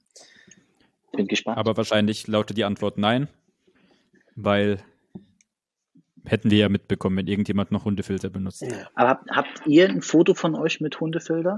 Bin gespannt. Aber wahrscheinlich lautet die Antwort nein, weil hätten wir ja mitbekommen, wenn irgendjemand noch Hundefilter benutzt. Aber habt, habt ihr ein Foto von euch mit Hundefilter?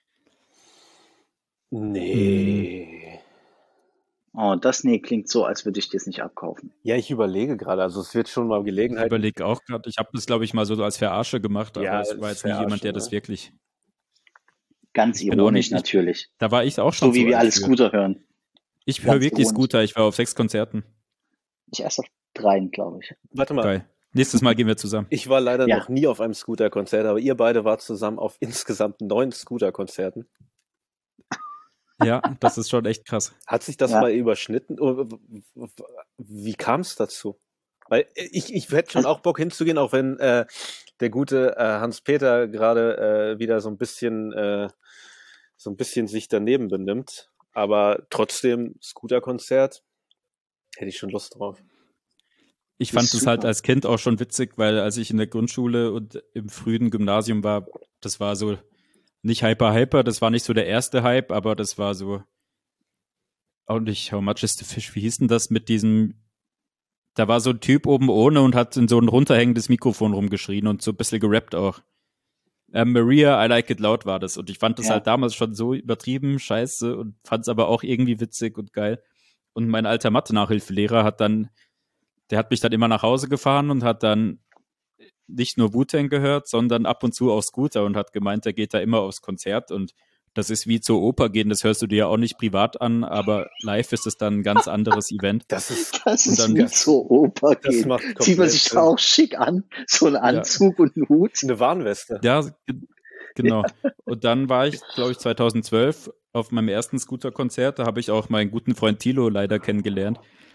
Nee. Oh, das nee, klingt so, als würde ich das nicht abkaufen. Ja, ich überlege gerade. Also es wird schon mal Ich Gelegenheit. überlege auch gerade, ich habe das, glaube ich, mal so als Verarsche gemacht, aber Ja, es war als jetzt nie jemand, Verarsche, der das ne? wirklich. Ganz Ich bin auch ironisch nicht- ich- natürlich. Da war ich auch schon So wie wir alt alle für. Scooter hören. Ich höre Ganz wirklich ironisch. Scooter, ich war auf sechs Konzerten. Ich erst auf dreien, glaube ich. Warte mal. Geil. Nächstes Mal gehen wir zusammen. Ich war leider Ja. noch nie auf einem Scooter-Konzert, aber ihr beide wart zusammen auf insgesamt neun Scooter-Konzerten. Ja, das ist schon echt krass. Hat sich das Ja. mal überschnitten? Oder wie kam es dazu? Weil ich, ich hätte schon Also- auch Bock hinzugehen, auch wenn äh, der gute äh, Hans-Peter gerade äh, wieder so ein bisschen äh, so ein bisschen sich daneben benimmt. Aber trotzdem, Scooter-Konzert, hätte ich schon Lust drauf. Ich Das fand ist es halt super. als Kind auch schon witzig, weil als ich in der Grundschule und im frühen Gymnasium war, das war so nicht hyper hyper, das war nicht so der erste Hype, aber das war so auch nicht How Much is the Fish, wie hieß denn das mit diesem, da war so ein Typ oben ohne und hat in so ein runterhängendes Mikrofon rumgeschrien und so ein bisschen gerappt auch. Ähm, Maria, I Like It Loud war das und ich fand das Ja. halt damals schon so übertrieben scheiße und fand es aber auch irgendwie witzig und geil. Und mein alter Mathe-Nachhilfelehrer hat dann, der hat mich dann immer nach Hause gefahren und hat dann nicht nur Wu-Tang gehört, sondern ab und zu auch Scooter und hat gemeint, er geht da immer aufs Konzert und das ist wie zur Oper gehen, das hörst du dir ja auch nicht privat an, aber live ist es dann ein ganz anderes Event. Das ist, Das Und ist dann- wie zur Oper das geht. macht Zieht man komplett sich Sinn. da auch schick an, so einen Anzug und einen Hut. Eine Warnweste. Ja, ge- genau. Und dann war ich, glaube ich, zweitausendzwölf auf meinem ersten Scooter-Konzert, da habe ich auch meinen guten Freund Thilo leider kennengelernt.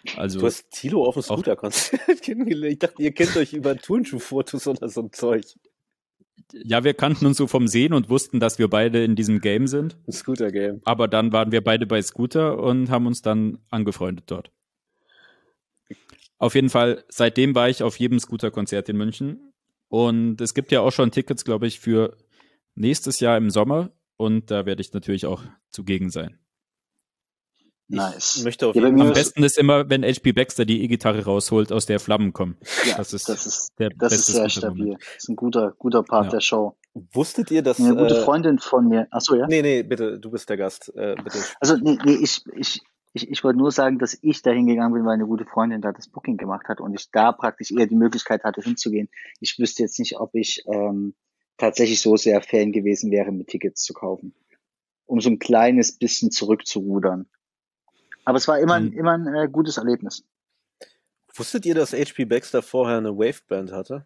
Also, Du hast Thilo auf dem Scooter-Konzert kennengelernt. Ich dachte, ihr kennt euch über Turnschuhfotos oder so ein Zeug. ja, wir kannten uns so vom Sehen und wussten, dass wir beide in diesem Game sind. Ein Scooter-Game. Aber dann waren wir beide bei Scooter und haben uns dann angefreundet dort. Auf jeden Fall, seitdem war ich auf jedem Scooter-Konzert in München. Und es gibt ja auch schon Tickets, glaube ich, für nächstes Jahr im Sommer. Und da werde ich natürlich auch zugegen sein. Nice. Ich möchte auf Ja, bei jeden mir Am Fall. besten ist immer, wenn H P Baxter die E-Gitarre rausholt, aus der Flammen kommen. Ja, Das ist das ist, der das ist beste sehr Scooter-Moment. stabil. Das ist ein guter, guter Part Ja. der Show. Wusstet ihr, dass. Eine gute Äh, Freundin von mir. Achso, ja? nee, nee, bitte, du bist der Gast. Äh, bitte. Also, nee, nee, ich, ich, ich, ich wollte nur sagen, dass ich da hingegangen bin, weil eine gute Freundin da das Booking gemacht hat und ich da praktisch eher die Möglichkeit hatte, hinzugehen. Ich wüsste jetzt nicht, ob ich ähm, tatsächlich so sehr Fan gewesen wäre, mit Tickets zu kaufen. Um so ein kleines bisschen zurückzurudern. Aber es war immer, ein- Mhm. immer ein äh, gutes Erlebnis. Wusstet ihr, dass H P Baxter vorher eine Waveband hatte?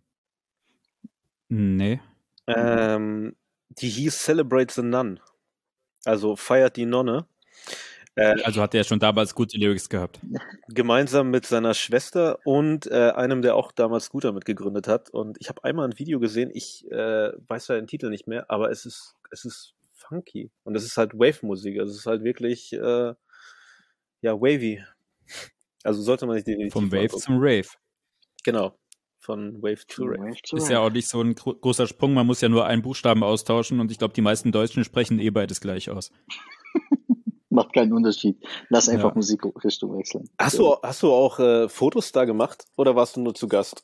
Nee. Ähm, die hieß Celebrate the Nun. Also feiert die Nonne. Äh, Also hat er schon damals gute Lyrics gehabt. gemeinsam mit seiner Schwester und äh, einem, der auch damals Scooter mitgegründet hat. Und ich habe einmal ein Video gesehen, ich äh, weiß ja den Titel nicht mehr, aber es ist, es ist funky. Und es ist halt Wave-Musik. Also es ist halt wirklich äh, ja, wavy. Also sollte man sich definitiv Vom mal Wave angucken. zum Rave. Genau. Von Wave to Rave. Wave to Ist Rave. ja auch nicht so ein gro- großer Sprung, man muss ja nur einen Buchstaben austauschen und ich glaube, die meisten Deutschen sprechen eh beides gleich aus. Macht keinen Unterschied. Lass einfach Ja. Musikrichtung wechseln. Hast du, hast du auch äh, Fotos da gemacht oder warst du nur zu Gast?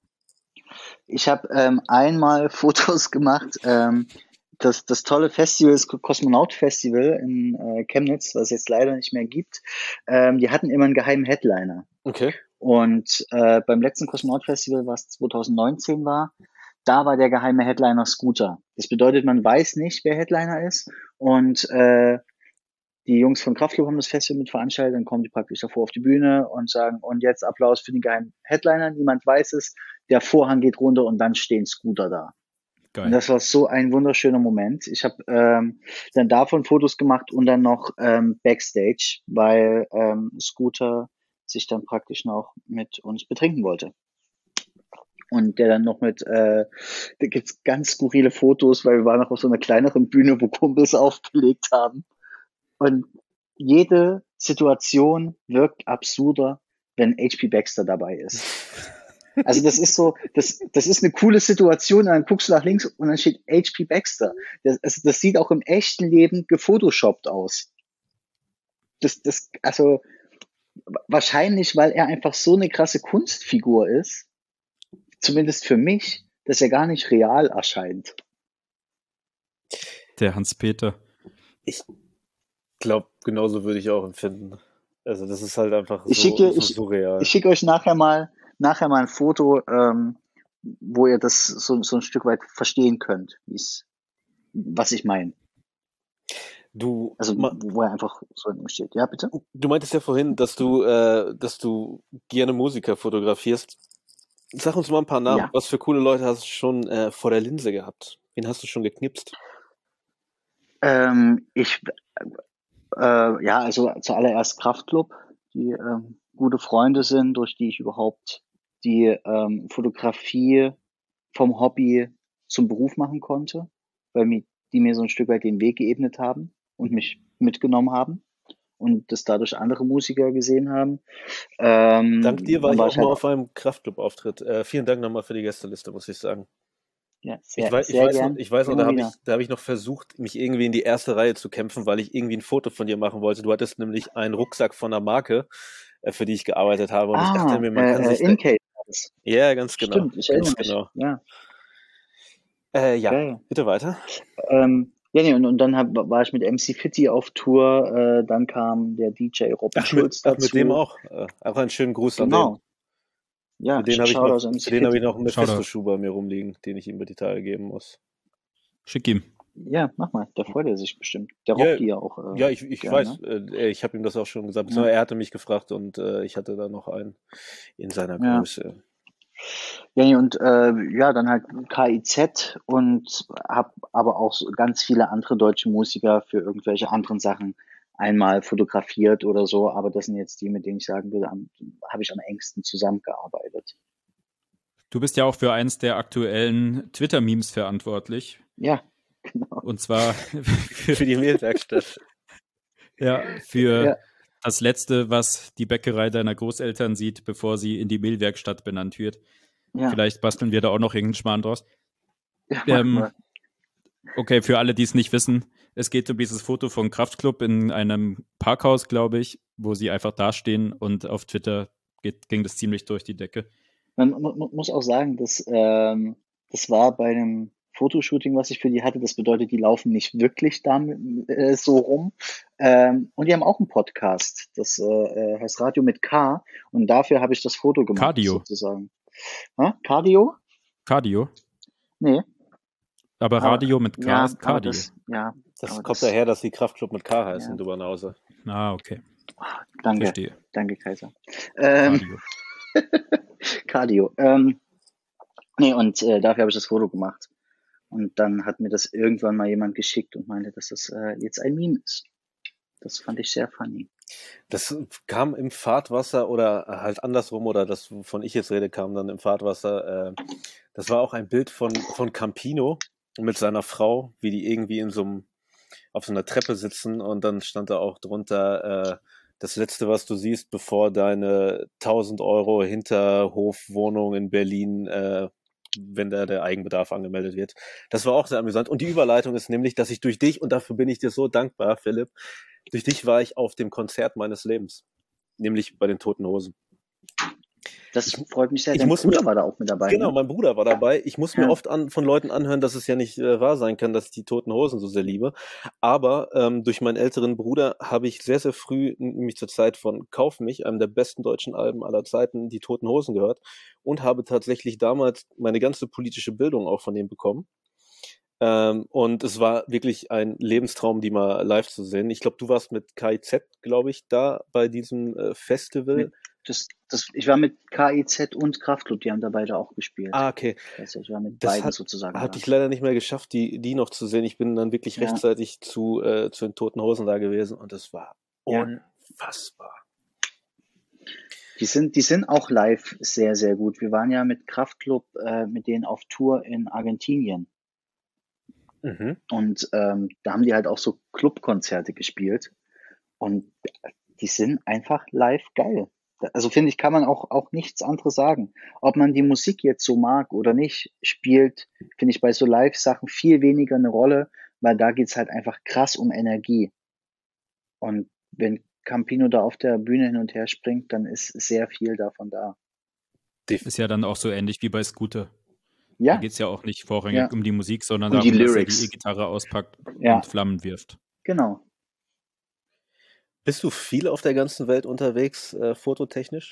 Ich habe ähm, einmal Fotos gemacht. Ähm, das, das tolle Festival, das Kosmonaut Festival in äh, Chemnitz, was es jetzt leider nicht mehr gibt, ähm, die hatten immer einen geheimen Headliner. Okay. Und äh, beim letzten Kosmonaut Festival, was zwanzig neunzehn war, da war der geheime Headliner Scooter. Das bedeutet, man weiß nicht, wer Headliner ist. Und äh, die Jungs von Kraftklub haben das Festival mit veranstaltet, dann kommen die praktisch davor auf die Bühne und sagen, und jetzt Applaus für den geheimen Headliner, niemand weiß es, der Vorhang geht runter und dann stehen Scooter da. Und Geil. das war so ein wunderschöner Moment. Ich habe ähm, dann davon Fotos gemacht und dann noch ähm, Backstage, weil ähm, Scooter sich dann praktisch noch mit uns betrinken wollte. Und der dann noch mit, äh, da gibt's ganz skurrile Fotos, weil wir waren noch auf so einer kleineren Bühne, wo Kumpels aufgelegt haben. Und jede Situation wirkt absurder, wenn H P Baxter dabei ist. Also das ist so, das, das ist eine coole Situation, und dann guckst du nach links und dann steht H P Baxter. Das, also das sieht auch im echten Leben gefotoshoppt aus. Das, das, also wahrscheinlich, weil er einfach so eine krasse Kunstfigur ist, zumindest für mich, dass er gar nicht real erscheint. Der Hans-Peter. Ich glaube, genauso würde ich auch empfinden. Also das ist halt einfach Ich so, schicke, so ich, surreal. ich schicke euch nachher mal, nachher mal ein Foto, ähm, wo ihr das so, so ein Stück weit verstehen könnt, wie's, was ich meine. Du, Also ma- wo er einfach so in ihm steht. Ja, bitte? du meintest ja vorhin, dass du, äh, dass du gerne Musiker fotografierst. Sag uns mal ein paar Namen. Ja. Was für coole Leute hast du schon äh, vor der Linse gehabt? Wen hast du schon geknipst? Ähm, ich, äh, ja, also zuallererst Kraftklub, die ähm, gute Freunde sind, durch die ich überhaupt die ähm, Fotografie vom Hobby zum Beruf machen konnte, weil mir, die mir so ein Stück weit den Weg geebnet haben und mich mitgenommen haben und das dadurch andere Musiker gesehen haben. Ähm, Dank dir war dann ich auch halt, mal auf einem Kraftclub-Auftritt. Äh, vielen Dank nochmal für die Gästeliste, muss ich sagen. ja, sehr, Ich weiß, ich sehr weiß noch, gern. ich weiß noch, Immer da habe wieder. ich, da habe ich noch versucht, mich irgendwie in die erste Reihe zu kämpfen, weil ich irgendwie ein Foto von dir machen wollte. Du hattest nämlich einen Rucksack von einer Marke, äh, für die ich gearbeitet habe. Und ich dachte Ah, mir, man kann äh, sich äh, da, Incase war das. ja, ganz genau, Stimmt, ich erinnere ganz mich. genau. Ja, Äh, ja, geil. bitte weiter. Ähm, ja, nee, und, und dann hab, war ich mit M C Fitty auf Tour, äh, dann kam der D J Robin Ach, Schulz mit, ach, mit dem dazu. auch. Äh, auch einen schönen Gruß an den. Genau. Ja, Für den habe ich Shoutouts noch, an für M C den habe ich Fitty. noch einen Shoutout. Mephisto-Schuh bei mir rumliegen, den ich ihm über die Tage geben muss. Schick ihm. Ja, mach mal, da freut er sich bestimmt. Der Ja, rockt die ja auch äh, ja, ich, ich gern, weiß, ne? äh, ich habe ihm das auch schon gesagt. Ja. Beziehungsweise er hatte mich gefragt und äh, ich hatte da noch einen in seiner Ja. Größe. Ja, nee, und äh, ja, dann halt K I Z und hab aber auch so ganz viele andere deutsche Musiker für irgendwelche anderen Sachen einmal fotografiert oder so, aber das sind jetzt die, mit denen ich sagen würde, am, habe ich am engsten zusammengearbeitet. Du bist ja auch für eins der aktuellen Twitter-Memes verantwortlich. Ja, genau. Und zwar für, für die Mehlwerkstatt. Ja, für Ja. das Letzte, was die Bäckerei deiner Großeltern sieht, bevor sie in die Mehlwerkstatt benannt wird. Ja. Vielleicht basteln wir da auch noch irgendeinen Schmarrn draus. Ja, ähm, okay, für alle, die es nicht wissen, es geht um dieses Foto von Kraftklub in einem Parkhaus, glaube ich, wo sie einfach dastehen und auf Twitter geht, ging das ziemlich durch die Decke. Man, man, man muss auch sagen, dass ähm, das war bei einem Fotoshooting, was ich für die hatte. Das bedeutet, die laufen nicht wirklich da äh, so rum. Ähm, und die haben auch einen Podcast. Das äh, heißt Radio mit K. Und dafür habe ich das Foto gemacht, Cardio. sozusagen. Ha? Cardio? Cardio? Nee. Aber Radio aber, mit K ja, ist Cardio. Das, ja, Das aber kommt das, daher, dass die Kraftclub mit K heißen, Ja. du Banause. Ah, okay. Danke, Verstehe. danke Kaiser. Ähm, Cardio. Cardio. Ähm, nee, und äh, dafür habe ich das Foto gemacht. Und dann hat mir das irgendwann mal jemand geschickt und meinte, dass das äh, jetzt ein Meme ist. Das fand ich sehr funny. Das kam im Fahrtwasser oder halt andersrum, oder das, wovon ich jetzt rede, kam dann im Fahrtwasser. Äh, das war auch ein Bild von, von Campino mit seiner Frau, wie die irgendwie in so einem, auf so einer Treppe sitzen, und dann stand da auch drunter, äh, das Letzte, was du siehst, bevor deine tausend Euro Hinterhofwohnung in Berlin, äh, wenn da der Eigenbedarf angemeldet wird. Das war auch sehr amüsant. Und die Überleitung ist nämlich, dass ich durch dich, und dafür bin ich dir so dankbar, Philipp, durch dich war ich auf dem Konzert meines Lebens, nämlich bei den Toten Hosen. Das Ich- freut mich sehr. ich Dein muss Bruder mir- war da auch mit dabei. Genau, Ne? mein Bruder war dabei. Ich muss mir Ja. oft an, von Leuten anhören, dass es ja nicht äh, wahr sein kann, dass ich die Toten Hosen so sehr liebe. Aber ähm, durch meinen älteren Bruder habe ich sehr, sehr früh, nämlich zur Zeit von Kauf mich, einem der besten deutschen Alben aller Zeiten, die Toten Hosen gehört, und habe tatsächlich damals meine ganze politische Bildung auch von denen bekommen. Ähm, und es war wirklich ein Lebenstraum, die mal live zu sehen. Ich glaube, du warst mit K I Z, glaube ich, da bei diesem äh, Festival. Mit- Das, das, ich war mit K I Z und Kraftklub, die haben da beide auch gespielt. Ah, okay. Also ich war mit Das beiden hat- sozusagen Hatte da. ich leider nicht mehr geschafft, die, die noch zu sehen. Ich bin dann wirklich Ja. rechtzeitig zu, äh, zu den Toten Hosen da gewesen, und es war Ja. unfassbar. Die sind, die sind auch live sehr, sehr gut. Wir waren ja mit Kraftklub äh, mit denen auf Tour in Argentinien. Mhm. Und ähm, da haben die halt auch so Clubkonzerte gespielt. Und die sind einfach live geil. Also finde ich, kann man auch, auch nichts anderes sagen. Ob man die Musik jetzt so mag oder nicht, spielt, finde ich bei so Live-Sachen viel weniger eine Rolle, weil da geht's halt einfach krass um Energie. Und wenn Campino da auf der Bühne hin und her springt, dann ist sehr viel davon da. Ist ja dann auch so ähnlich wie bei Scooter. Ja, Da geht es ja auch nicht vorrangig Ja. um die Musik, sondern Um die darum, dass er Lyrics. die E-Gitarre auspackt Ja. und Flammen wirft. genau. Bist du viel auf der ganzen Welt unterwegs, äh, fototechnisch?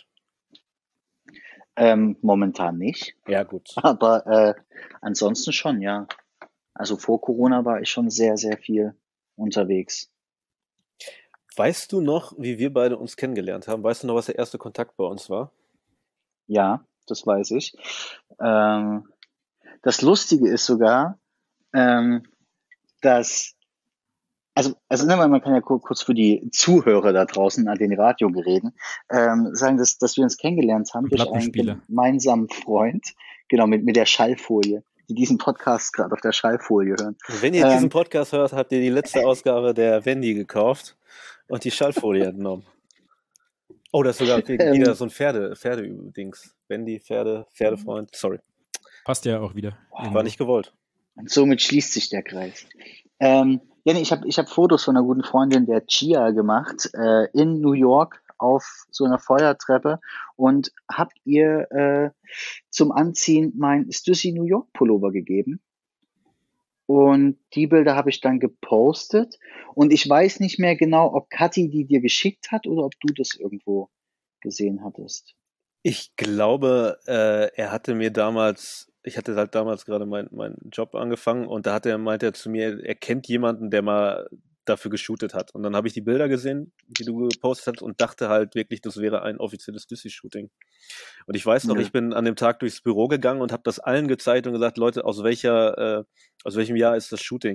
Ähm, momentan nicht, Ja, gut. aber äh, ansonsten schon, ja. Also vor Corona war ich schon sehr, sehr viel unterwegs. Weißt du noch, wie wir beide uns kennengelernt haben? Weißt du noch, was der erste Kontakt bei uns war? Ja, das weiß ich. Ähm, das Lustige ist sogar, ähm, dass, also, also ne, man kann ja kur- kurz für die Zuhörer da draußen an den Radiogeräten ähm, sagen, dass, dass wir uns kennengelernt haben durch einen Plattenspieler. gemeinsamen Freund, genau, mit, mit der Schallfolie, die diesen Podcast gerade auf der Schallfolie hören. Wenn ihr Ähm, diesen Podcast hört, habt ihr die letzte Ausgabe der Wendy gekauft und die Schallfolie entnommen. Oh, das ist sogar Ähm. wieder so ein Pferde, Pferde-Dings. Wendy, Pferde, Pferdefreund. Sorry, Passt ja auch wieder. war nicht gewollt. Und somit schließt sich der Kreis. Ähm, ja, nee, ich habe ich hab Fotos von einer guten Freundin, der Chia, gemacht, äh, in New York auf so einer Feuertreppe und hab ihr äh, zum Anziehen mein Stussy New York Pullover gegeben. Und die Bilder habe ich dann gepostet. Und ich weiß nicht mehr genau, ob Kathi die dir geschickt hat oder ob du das irgendwo gesehen hattest. Ich glaube, äh, er hatte mir damals, ich hatte halt damals gerade meinen meinen Job angefangen, und da hat er, meinte er zu mir, er kennt jemanden, der mal dafür geshootet hat. Und dann habe ich die Bilder gesehen, die du gepostet hast, und dachte halt wirklich, das wäre ein offizielles Düssi-Shooting. Und ich weiß noch, Ja. ich bin an dem Tag durchs Büro gegangen und habe das allen gezeigt und gesagt, Leute, aus welcher, äh, aus welchem Jahr ist das Shooting?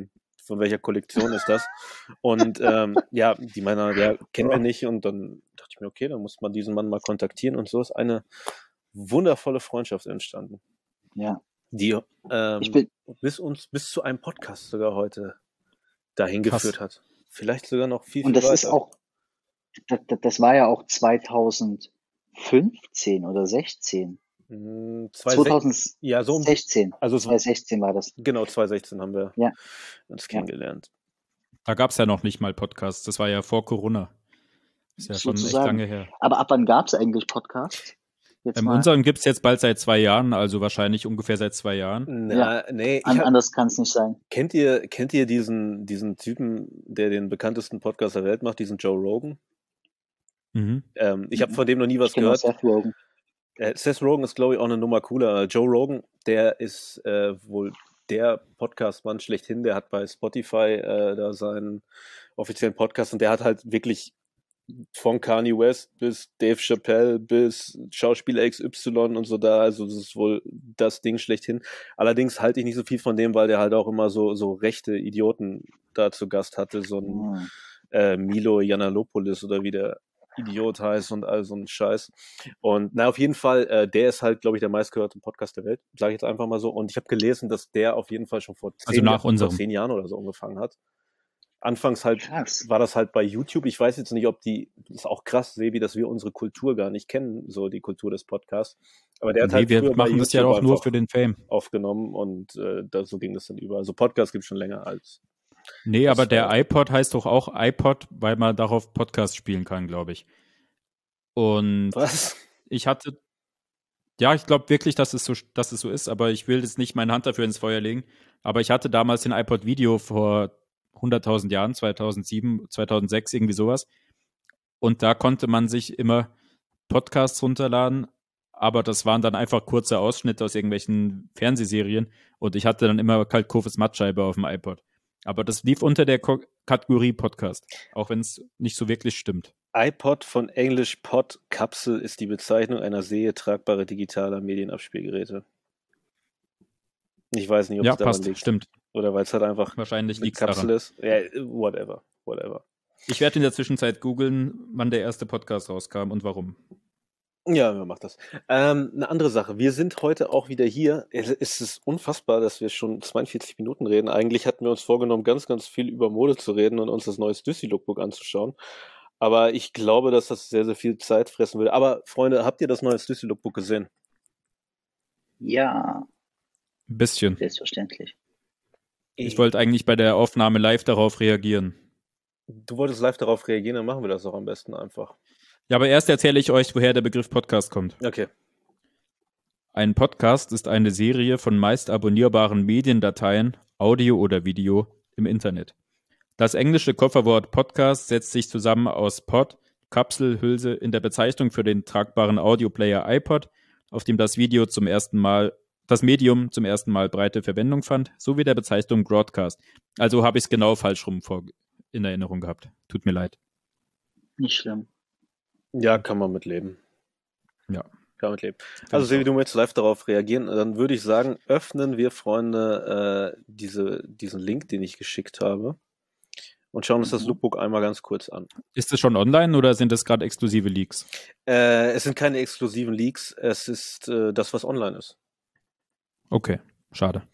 von welcher Kollektion ist das? Und ähm, ja, die meiner, der kennen wir nicht. Und dann dachte ich mir, okay, dann muss man diesen Mann mal kontaktieren. Und so ist eine wundervolle Freundschaft entstanden, Ja. die ähm, Ich bin, bis uns bis zu einem Podcast sogar heute dahin Krass. geführt hat. Vielleicht sogar noch viel, und viel das ist weiter. auch, das, das war ja auch zweitausendfünfzehn oder sechzehn. Hm, zweitausendsechzehn, ja, so, zweitausendsechzehn. also so, zweitausendsechzehn war das. genau, zweitausendsechzehn haben wir Ja. uns Ja. kennengelernt. Da gab es ja noch nicht mal Podcasts. Das war ja vor Corona. Ist ja schon echt Sozusagen. lange her. Aber ab wann gab es eigentlich Podcasts? Jetzt Ähm, mal, unseren gibt es jetzt bald seit zwei Jahren, also wahrscheinlich ungefähr seit zwei Jahren. Na, nee, ich an, hab, anders kann es nicht sein. kennt ihr, kennt ihr diesen, diesen Typen, der den bekanntesten Podcast der Welt macht, diesen Joe Rogan? Mhm. Ähm, ich habe Mhm. von dem noch nie was Ich kenne auch gehört. Seth Rogen. Äh, Seth Rogen ist, glaube ich, auch eine Nummer cooler. Joe Rogan, der ist äh, wohl der Podcast-Mann schlechthin. Der hat bei Spotify äh, da seinen offiziellen Podcast und der hat halt wirklich von Kanye West bis Dave Chappelle bis Schauspieler X Y und so da. Also das ist wohl das Ding schlechthin. Allerdings halte ich nicht so viel von dem, weil der halt auch immer so, so rechte Idioten da zu Gast hatte. So ein Mhm. äh, Milo Yiannopoulos oder wie der Idiot heißt und all so ein Scheiß. Und na, auf jeden Fall, äh, der ist halt, glaube ich, der meistgehörte Podcast der Welt, sage ich jetzt einfach mal so. Und ich habe gelesen, dass der auf jeden Fall schon vor zehn, Also nach Jahr- vor unserem. zehn Jahren oder so angefangen hat. Anfangs halt Krass. war das halt bei YouTube. Ich weiß jetzt nicht, ob die, das ist auch krass, Sebi, dass wir unsere Kultur gar nicht kennen, so die Kultur des Podcasts. Aber der hat Nee, halt wir früher bei machen das ja YouTube auch nur einfach für den Fame. aufgenommen und äh, da, so ging das dann über. Also Podcast gibt es schon länger als. Nee, Das aber der war- iPod heißt doch auch iPod, weil man darauf Podcast spielen kann, glaube ich. Und Was? ich hatte, ja, ich glaube wirklich, dass es, so, dass es so ist, aber ich will jetzt nicht meine Hand dafür ins Feuer legen. Aber ich hatte damals den iPod Video vor hunderttausend Jahren, zweitausendsieben, zweitausendsechs, irgendwie sowas. Und da konnte man sich immer Podcasts runterladen, aber das waren dann einfach kurze Ausschnitte aus irgendwelchen Fernsehserien und ich hatte dann immer Kaltkofes Mattscheibe auf dem iPod. Aber das lief unter der Ko- Kategorie Podcast, auch wenn es nicht so wirklich stimmt. iPod von Englisch Pod, Kapsel ist die Bezeichnung einer Serie tragbare digitaler Medienabspielgeräte. Ich weiß nicht, ob Ja, es daran passt, liegt. stimmt. Oder weil es halt einfach Wahrscheinlich eine liegt es Kapsel daran. ist. Ja, whatever, whatever. Ich werde in der Zwischenzeit googeln, wann der erste Podcast rauskam und warum. Ja, wer macht das? Ähm, eine andere Sache. Wir sind heute auch wieder hier. Es es ist unfassbar, dass wir schon zweiundvierzig Minuten reden. Eigentlich hatten wir uns vorgenommen, ganz, ganz viel über Mode zu reden und uns das neue Stüssi-Lookbook anzuschauen. Aber ich glaube, dass das sehr, sehr viel Zeit fressen würde. Aber Freunde, habt ihr das neue Stüssi-Lookbook gesehen? Ja, Ein bisschen. selbstverständlich. Ich wollte eigentlich bei der Aufnahme live darauf reagieren. Du wolltest live darauf reagieren, dann machen wir das auch am besten einfach. Ja, aber erst erzähle ich euch, woher der Begriff Podcast kommt. Okay. Ein Podcast ist eine Serie von meist abonnierbaren Mediendateien, Audio oder Video, im Internet. Das englische Kofferwort Podcast setzt sich zusammen aus Pod, Kapsel, Hülse in der Bezeichnung für den tragbaren Audioplayer iPod, auf dem das Video zum ersten Mal, das Medium zum ersten Mal breite Verwendung fand, sowie der Bezeichnung Broadcast. Also habe ich es genau falsch rum vor, in Erinnerung gehabt. Tut mir leid. Nicht schlimm. Ja, kann man mitleben. Ja. Kann man mitleben. Also, Sebi, du möchtest live darauf reagieren. Dann würde ich sagen, öffnen wir, Freunde, äh, diese, diesen Link, den ich geschickt habe und schauen uns das Mhm. Lookbook einmal ganz kurz an. Ist es schon online oder sind es gerade exklusive Leaks? Äh, es sind keine exklusiven Leaks, es ist äh, das, was online ist. Okay, schade.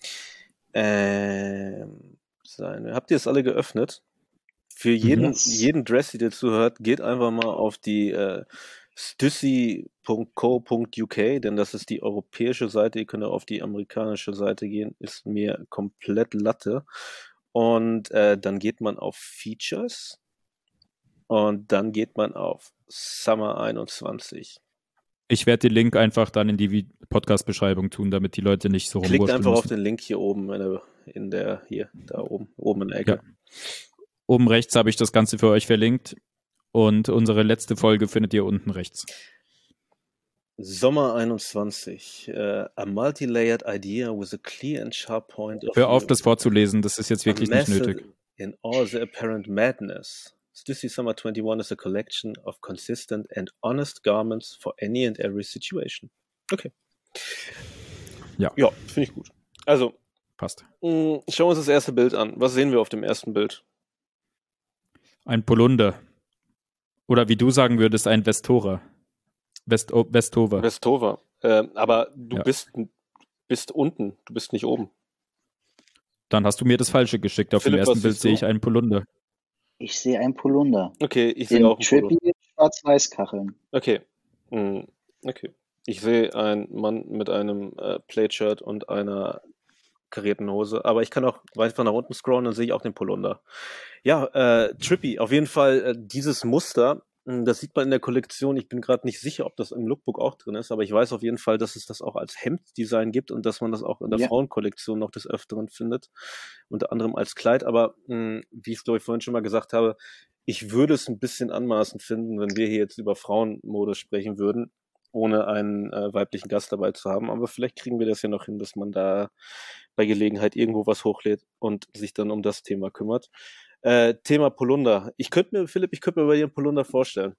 Ähm, seine. Habt ihr es alle geöffnet? Für jeden, Yes. jeden Dressy, der zuhört, geht einfach mal auf die äh, stüssi punkt co punkt uk, denn das ist die europäische Seite. Ihr könnt auch auf die amerikanische Seite gehen, ist mir komplett Latte. Und äh, dann geht man auf Features und dann geht man auf Summer einundzwanzig. Ich werde den Link einfach dann in die Vi- Podcast-Beschreibung tun, damit die Leute nicht so Klickt rumwurschteln einfach auf müssen. den Link hier oben in der, in der hier, da oben, oben in der Ecke. Ja. Oben rechts habe ich das Ganze für euch verlinkt und unsere letzte Folge findet ihr unten rechts. Sommer einundzwanzig. Uh, a multi-layered idea with a clear and sharp point of Hör auf, view. das vorzulesen, das ist jetzt wirklich A nicht method nötig. in all the apparent madness. Stussy Summer einundzwanzig is a collection of consistent and honest garments for any and every situation. Okay. Ja. Ja, finde ich gut. Also, Passt. Mm, Schauen wir uns das erste Bild an. Was sehen wir auf dem ersten Bild? Ein Polunder. Oder wie du sagen würdest, ein Vestora. West Westover. Westover. Ähm, aber du Ja. bist, bist unten, du bist nicht oben. Dann hast du mir das Falsche geschickt. Auf Philipp, dem was ersten Bild siehst sehe du? ich einen Polunder. Ich sehe ein Polunder. Okay, ich sehe Den auch einen Polo. Trippy Schwarz-Weiß-Kacheln. Okay. Mm, Okay. Ich sehe einen Mann mit einem äh, Plaid-Shirt und einer karierten Hose, aber ich kann auch weiter nach unten scrollen, dann sehe ich auch den Polunder. Ja, äh, Trippy, auf jeden Fall äh, dieses Muster, mh, das sieht man in der Kollektion. Ich bin gerade nicht sicher, ob das im Lookbook auch drin ist, aber ich weiß auf jeden Fall, dass es das auch als Hemddesign gibt und dass man das auch in der Ja. Frauenkollektion noch des Öfteren findet, unter anderem als Kleid. Aber mh, wie ich es, glaube ich, vorhin schon mal gesagt habe, ich würde es ein bisschen anmaßend finden, wenn wir hier jetzt über Frauenmode sprechen würden, ohne einen äh, weiblichen Gast dabei zu haben. Aber vielleicht kriegen wir das ja noch hin, dass man da bei Gelegenheit irgendwo was hochlädt und sich dann um das Thema kümmert. Äh, Thema Polunder. Ich könnte mir, Philipp, ich könnte mir bei dir einen Polunder vorstellen.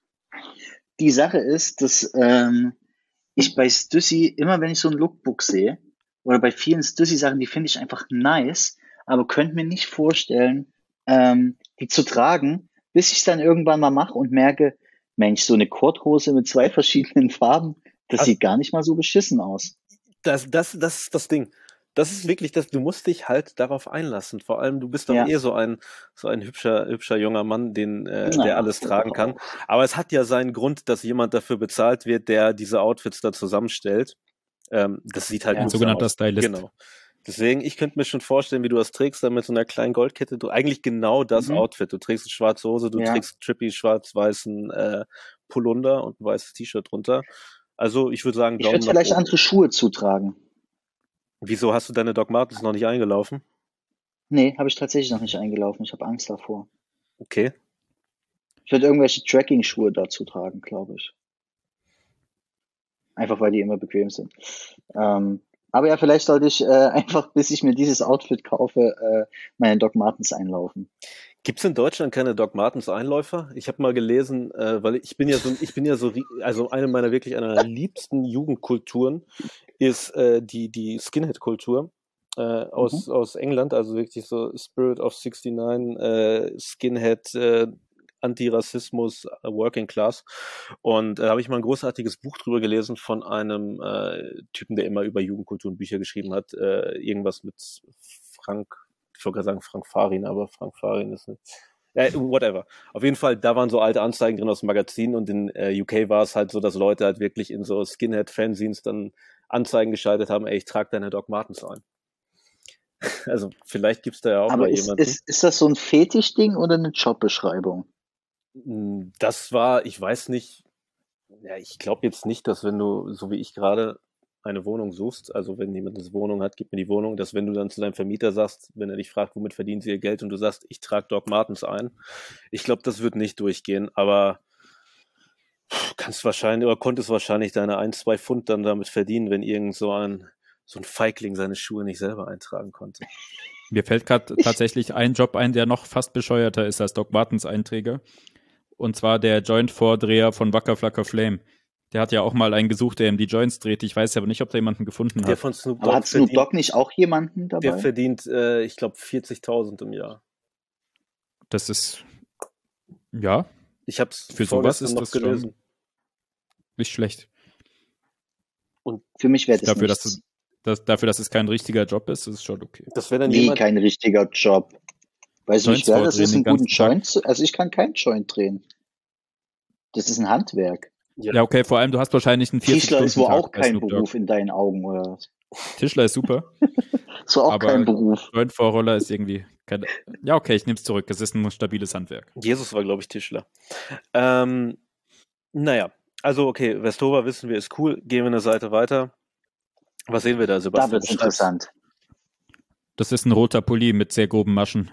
Die Sache ist, dass ähm, ich bei Stussy, immer wenn ich so ein Lookbook sehe, oder bei vielen Stussy-Sachen, die finde ich einfach nice, aber könnte mir nicht vorstellen, ähm, die zu tragen, bis ich es dann irgendwann mal mache und merke, Mensch, so eine Korthose mit zwei verschiedenen Farben, das Ach. sieht gar nicht mal so beschissen aus. Das, das, das ist das Ding. Das ist wirklich das, du musst dich halt darauf einlassen. Vor allem, du bist doch Ja. eh so ein, so ein hübscher, hübscher junger Mann, den, äh, Na. der alles tragen kann. Aber es hat ja seinen Grund, dass jemand dafür bezahlt wird, der diese Outfits da zusammenstellt. Ähm, das sieht halt Ja. gut Ein sogenannter aus. Stylist. Genau. Deswegen, ich könnte mir schon vorstellen, wie du das trägst, dann mit so einer kleinen Goldkette. Du eigentlich genau das Mhm. Outfit. Du trägst eine schwarze Hose, du Ja. trägst trippy schwarz-weißen äh, Polunder und ein weißes T-Shirt drunter. Also ich würde sagen, Ich Daumen würde nach vielleicht oben. andere Schuhe zutragen. Wieso hast du deine Doc Martens noch nicht eingelaufen? Nee, habe ich tatsächlich noch nicht eingelaufen. Ich habe Angst davor. Okay. Ich würde irgendwelche Tracking-Schuhe dazu tragen, glaube ich. Einfach weil die immer bequem sind. Ähm, aber ja, vielleicht sollte ich äh, einfach, bis ich mir dieses Outfit kaufe, äh, meine Doc Martens einlaufen. Gibt es in Deutschland keine Doc Martens Einläufer? Ich habe mal gelesen, äh, weil ich bin ja so, ich bin ja so, ri- also eine meiner wirklich einer meiner liebsten Jugendkulturen ist äh, die die Skinhead-Kultur äh, aus aus England, also wirklich so Spirit of sixty-nine, äh, Skinhead, äh, Antirassismus, äh, Working Class. Und da äh, habe ich mal ein großartiges Buch drüber gelesen von einem äh, Typen, der immer über Jugendkultur und Bücher geschrieben hat. Äh, irgendwas mit Frank, ich wollte gerade sagen Frank Farin, aber Frank Farin ist nicht. Äh, whatever. Auf jeden Fall, da waren so alte Anzeigen drin aus dem Magazin und in äh, U K war es halt so, dass Leute halt wirklich in so Skinhead-Fanzines dann Anzeigen geschaltet haben, ey, ich trage deine Doc Martens ein. Also vielleicht gibt's da ja auch Aber mal ist, jemanden. ist, ist das so ein Fetischding oder eine Jobbeschreibung? Das war, ich weiß nicht, ja, ich glaube jetzt nicht, dass wenn du, so wie ich gerade, eine Wohnung suchst, also wenn jemand eine Wohnung hat, gib mir die Wohnung, dass wenn du dann zu deinem Vermieter sagst, wenn er dich fragt, womit verdienen sie ihr Geld und du sagst, ich trage Doc Martens ein, ich glaube, das wird nicht durchgehen, aber pff, kannst wahrscheinlich oder konntest wahrscheinlich deine ein, zwei Pfund dann damit verdienen, wenn irgend so ein, so ein Feigling seine Schuhe nicht selber eintragen konnte. Mir fällt gerade tatsächlich ein Job ein, der noch fast bescheuerter ist als Doc Martens Einträger. Und zwar der Joint-Vordreher von Wacker Flacker Flame. Der hat ja auch mal einen gesucht, der ihm die Joints dreht. Ich weiß aber nicht, ob da jemanden gefunden Der hat. von Snoop Aber Dogg hat Snoop verdient, Dogg nicht auch jemanden dabei? der verdient, äh, ich glaube, vierzigtausend im Jahr. Das ist, ja, Ich habe es Für sowas ist noch das schon- gelesen. nicht schlecht. Für mich wäre das Dafür, nichts. dass, es- das, dafür, dass es kein richtiger Job ist, ist es schon okay. Das wäre dann Wie, jemand, kein richtiger Job. Weißt du, wie Joints schwer das vordrehen ist, den einen guten ganzen Tag. Joint zu... Also ich kann keinen Joint drehen. Das ist ein Handwerk. Ja, okay, vor allem, du hast wahrscheinlich einen Tischler ist wohl vierzig-Stunden-Tag auch bei kein Snoop Dogg. Beruf in deinen Augen, oder was? Tischler ist super. Ist wohl auch Aber- kein Beruf. Joint-Vorroller ist irgendwie keine. Ja, okay, ich nehme es zurück. Es ist ein stabiles Handwerk. Jesus war, glaube ich, Tischler. Ähm, naja, also okay, Vestova wissen wir, ist cool. Gehen wir eine Seite weiter. Was sehen wir da, Da Sebastian? wird's Beschreib's. interessant. Das ist ein roter Pulli mit sehr groben Maschen.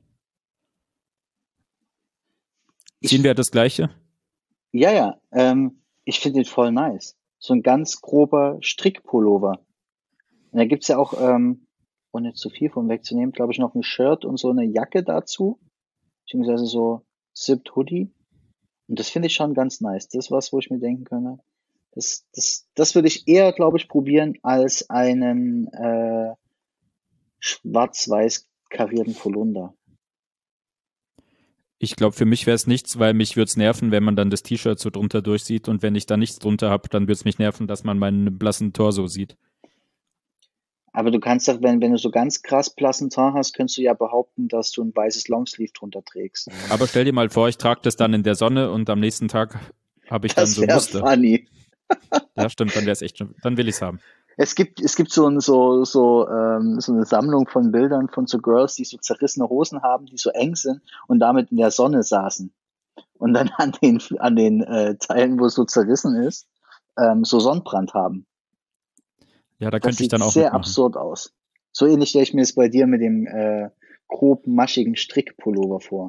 Ich- Ziehen wir das gleiche? Ja, ja, ähm, ich finde den voll nice. So ein ganz grober Strickpullover. Und da gibt's ja auch, ähm, ohne zu viel von wegzunehmen, glaube ich, noch ein Shirt und so eine Jacke dazu. Beziehungsweise so Zipped Hoodie. Und das finde ich schon ganz nice. Das ist was, wo ich mir denken könnte, das, das, das würde ich eher, glaube ich, probieren als einen, äh, schwarz-weiß karierten Polunder. Ich glaube, für mich wäre es nichts, weil mich würde es nerven, wenn man dann das T-Shirt so drunter durchsieht und wenn ich da nichts drunter habe, dann würde es mich nerven, dass man meinen blassen Torso sieht. Aber du kannst doch, wenn, wenn du so ganz krass blassen Teint hast, könntest du ja behaupten, dass du ein weißes Longsleeve drunter trägst. Aber stell dir mal vor, ich trage das dann in der Sonne und am nächsten Tag habe ich dann Das so ein wäre Muster. funny. Ja, stimmt, dann wäre es echt schon, dann will ich es haben. Es gibt, es gibt so, ein, so, so, ähm, so eine Sammlung von Bildern von so Girls, die so zerrissene Hosen haben, die so eng sind und damit in der Sonne saßen. Und dann an den, an den äh, Teilen, wo es so zerrissen ist, ähm, so Sonnenbrand haben. Ja, da Das könnte ich sieht dann auch sehr mitmachen. absurd aus. So ähnlich stelle ich mir es bei dir mit dem äh, grob maschigen Strickpullover vor.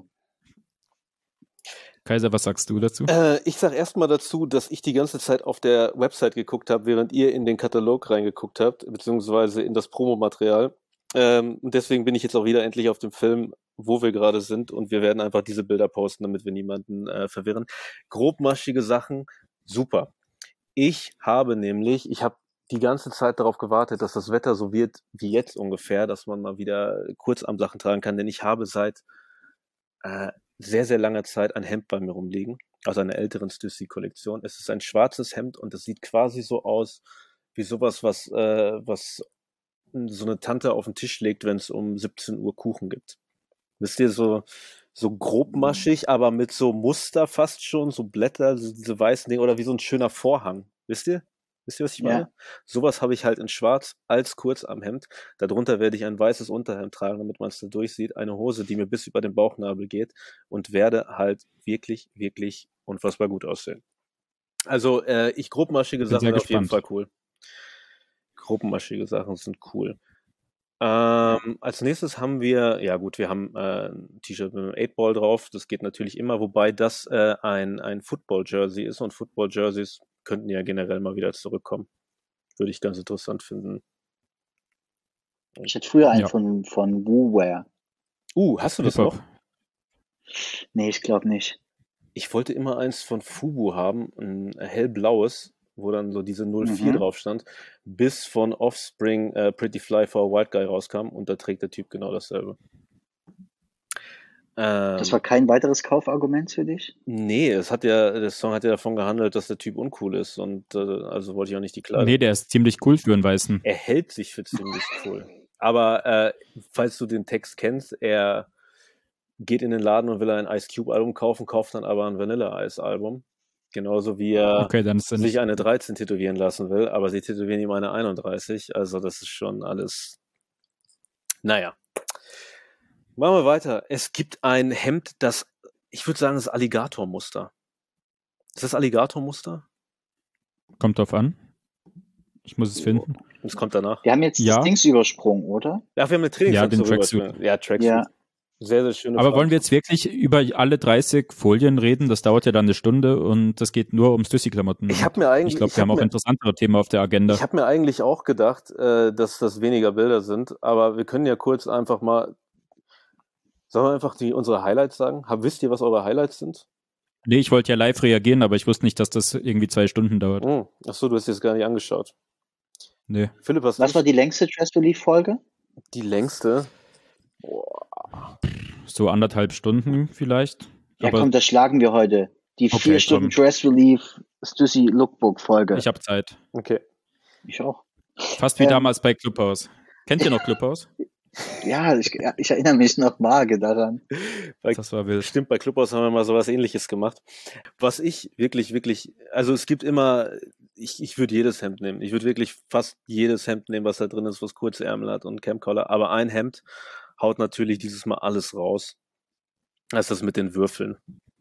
Kaiser, was sagst du dazu? Äh, ich sag erstmal dazu, dass ich die ganze Zeit auf der Website geguckt habe, während ihr in den Katalog reingeguckt habt, beziehungsweise in das Promomaterial. Ähm, und deswegen bin ich jetzt auch wieder endlich auf dem Film, wo wir gerade sind, und wir werden einfach diese Bilder posten, damit wir niemanden äh, verwirren. Grobmaschige Sachen, super. Ich habe nämlich, ich habe die ganze Zeit darauf gewartet, dass das Wetter so wird wie jetzt ungefähr, dass man mal wieder Kurzarmsachen tragen kann, denn ich habe seit äh, sehr, sehr langer Zeit ein Hemd bei mir rumliegen, aus einer älteren Stussy-Kollektion. Es ist ein schwarzes Hemd und es sieht quasi so aus wie sowas, was, äh, was so eine Tante auf den Tisch legt, wenn es um siebzehn Uhr Kuchen gibt. Wisst ihr, so, so grobmaschig, aber mit so Muster fast schon, so Blätter, so diese weißen Dinge, oder wie so ein schöner Vorhang. Wisst ihr? Wisst ihr, was ich meine? Ja. Sowas habe ich halt in schwarz als Kurzarmhemd. Darunter werde ich ein weißes Unterhemd tragen, damit man es da durchsieht. Eine Hose, die mir bis über den Bauchnabel geht, und werde halt wirklich, wirklich unfassbar gut aussehen. Also, äh, ich grobmaschige Bin Sachen sehr sind auf jeden gespannt. Fall cool. Grobmaschige Sachen sind cool. Ähm, als nächstes haben wir, ja gut, wir haben äh, ein T-Shirt mit einem eight Ball drauf. Das geht natürlich immer, wobei das äh, ein, ein Football-Jersey ist, und Football-Jerseys könnten ja generell mal wieder zurückkommen. Würde ich ganz interessant finden. Ich hatte früher einen Ja. von, von WooWear. Uh, hast du das Hip-Hop. noch? Nee, ich glaube nicht. Ich wollte immer eins von Fubu haben, ein hellblaues, wo dann so diese null vier Mhm. drauf stand, bis von Offspring äh, Pretty Fly for a White Guy rauskam, und da trägt der Typ genau dasselbe. Ähm, Das war kein weiteres Kaufargument für dich? nee, es hat ja, der Song hat ja davon gehandelt, dass der Typ uncool ist, und äh, also wollte ich auch nicht die Kleidung. Nee, der ist ziemlich cool für einen Weißen. Er hält sich für ziemlich cool. Aber äh, falls du den Text kennst, er geht in den Laden und will ein Ice Cube Album kaufen, kauft dann aber ein Vanilla Ice Album. Genauso wie er Okay, dann ist er sich nicht. eine dreizehn tätowieren lassen will, aber sie tätowieren ihm eine einunddreißig. Also das ist schon alles. Naja. Machen wir weiter. Es gibt ein Hemd, das, ich würde sagen, das ist Alligatormuster. Ist das Alligatormuster? Kommt drauf an. Ich muss es finden. Das kommt danach. Wir haben jetzt Ja. das Dings übersprungen, oder? Ja, wir haben eine Trainingsanzug. Ja, den Tracksuit. rüber- Ja, Tracksuit. Ja. Sehr, sehr schöne Aber Farbe. wollen wir jetzt wirklich über alle dreißig Folien reden? Das dauert ja dann eine Stunde und das geht nur um Stussy-Klamotten. Ich habe mir eigentlich, Ich glaube, ich wir haben hab auch mir, interessantere Themen auf der Agenda. ich hab mir eigentlich auch gedacht, äh, dass das weniger Bilder sind, aber wir können ja kurz einfach mal, sollen wir einfach die, unsere Highlights sagen? Hab, wisst ihr, was eure Highlights sind? Nee, ich wollte ja live reagieren, aber ich wusste nicht, dass das irgendwie zwei Stunden dauert. Hm. Achso, du hast jetzt gar nicht angeschaut. Nee. Philipp, hast Was du war die längste Dress Relief Folge? die längste? So anderthalb Stunden vielleicht. Ja, aber komm, das schlagen wir heute. Die Okay, vier Stunden komm. Dress Relief Stussy Lookbook Folge. ich habe Zeit. Okay. Ich auch. Fast wie Ähm. damals bei Clubhouse. Kennt ihr noch Clubhouse? Ja, ich, ja, ich erinnere mich noch vage daran. Bei, Das war wild. Stimmt, bei Clubhouse haben wir mal sowas Ähnliches gemacht. Was ich wirklich, wirklich, also es gibt immer, ich, ich würde jedes Hemd nehmen. Ich würde wirklich fast jedes Hemd nehmen, was da drin ist, was kurze Ärmel hat und Campcollar. Aber ein Hemd haut natürlich dieses Mal alles raus. Das ist das mit den Würfeln.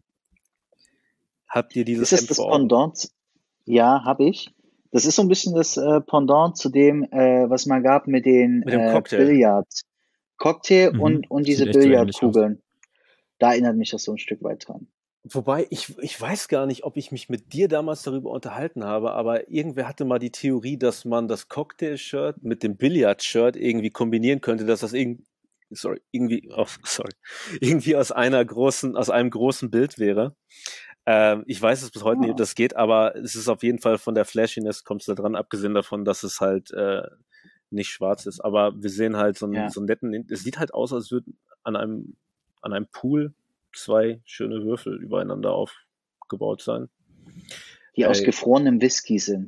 Habt ihr dieses Ist es Hemd das vor Augen? Pendant? Ja, habe ich. Das ist so ein bisschen das äh, Pendant zu dem, äh, was man gab mit den Mit dem äh, Cocktail. Billard. Cocktail Mhm. und, und Sieht diese echt so ähnlich aus. Billardkugeln. Da erinnert mich das so ein Stück weit dran. Wobei, ich, ich weiß gar nicht, ob ich mich mit dir damals darüber unterhalten habe, aber irgendwer hatte mal die Theorie, dass man das Cocktail-Shirt mit dem Billard-Shirt irgendwie kombinieren könnte, dass das irgendwie, sorry, irgendwie, oh, sorry, irgendwie aus einer großen, aus einem großen Bild wäre. Ähm, ich weiß es bis heute nicht, ob das geht, aber es ist auf jeden Fall von der Flashiness kommt es da dran, abgesehen davon, dass es halt äh, nicht schwarz ist. Aber wir sehen halt so einen, Ja. so einen netten, es sieht halt aus, als würden an einem, an einem Pool zwei schöne Würfel übereinander aufgebaut sein. Die aus Ey. gefrorenem Whisky sind.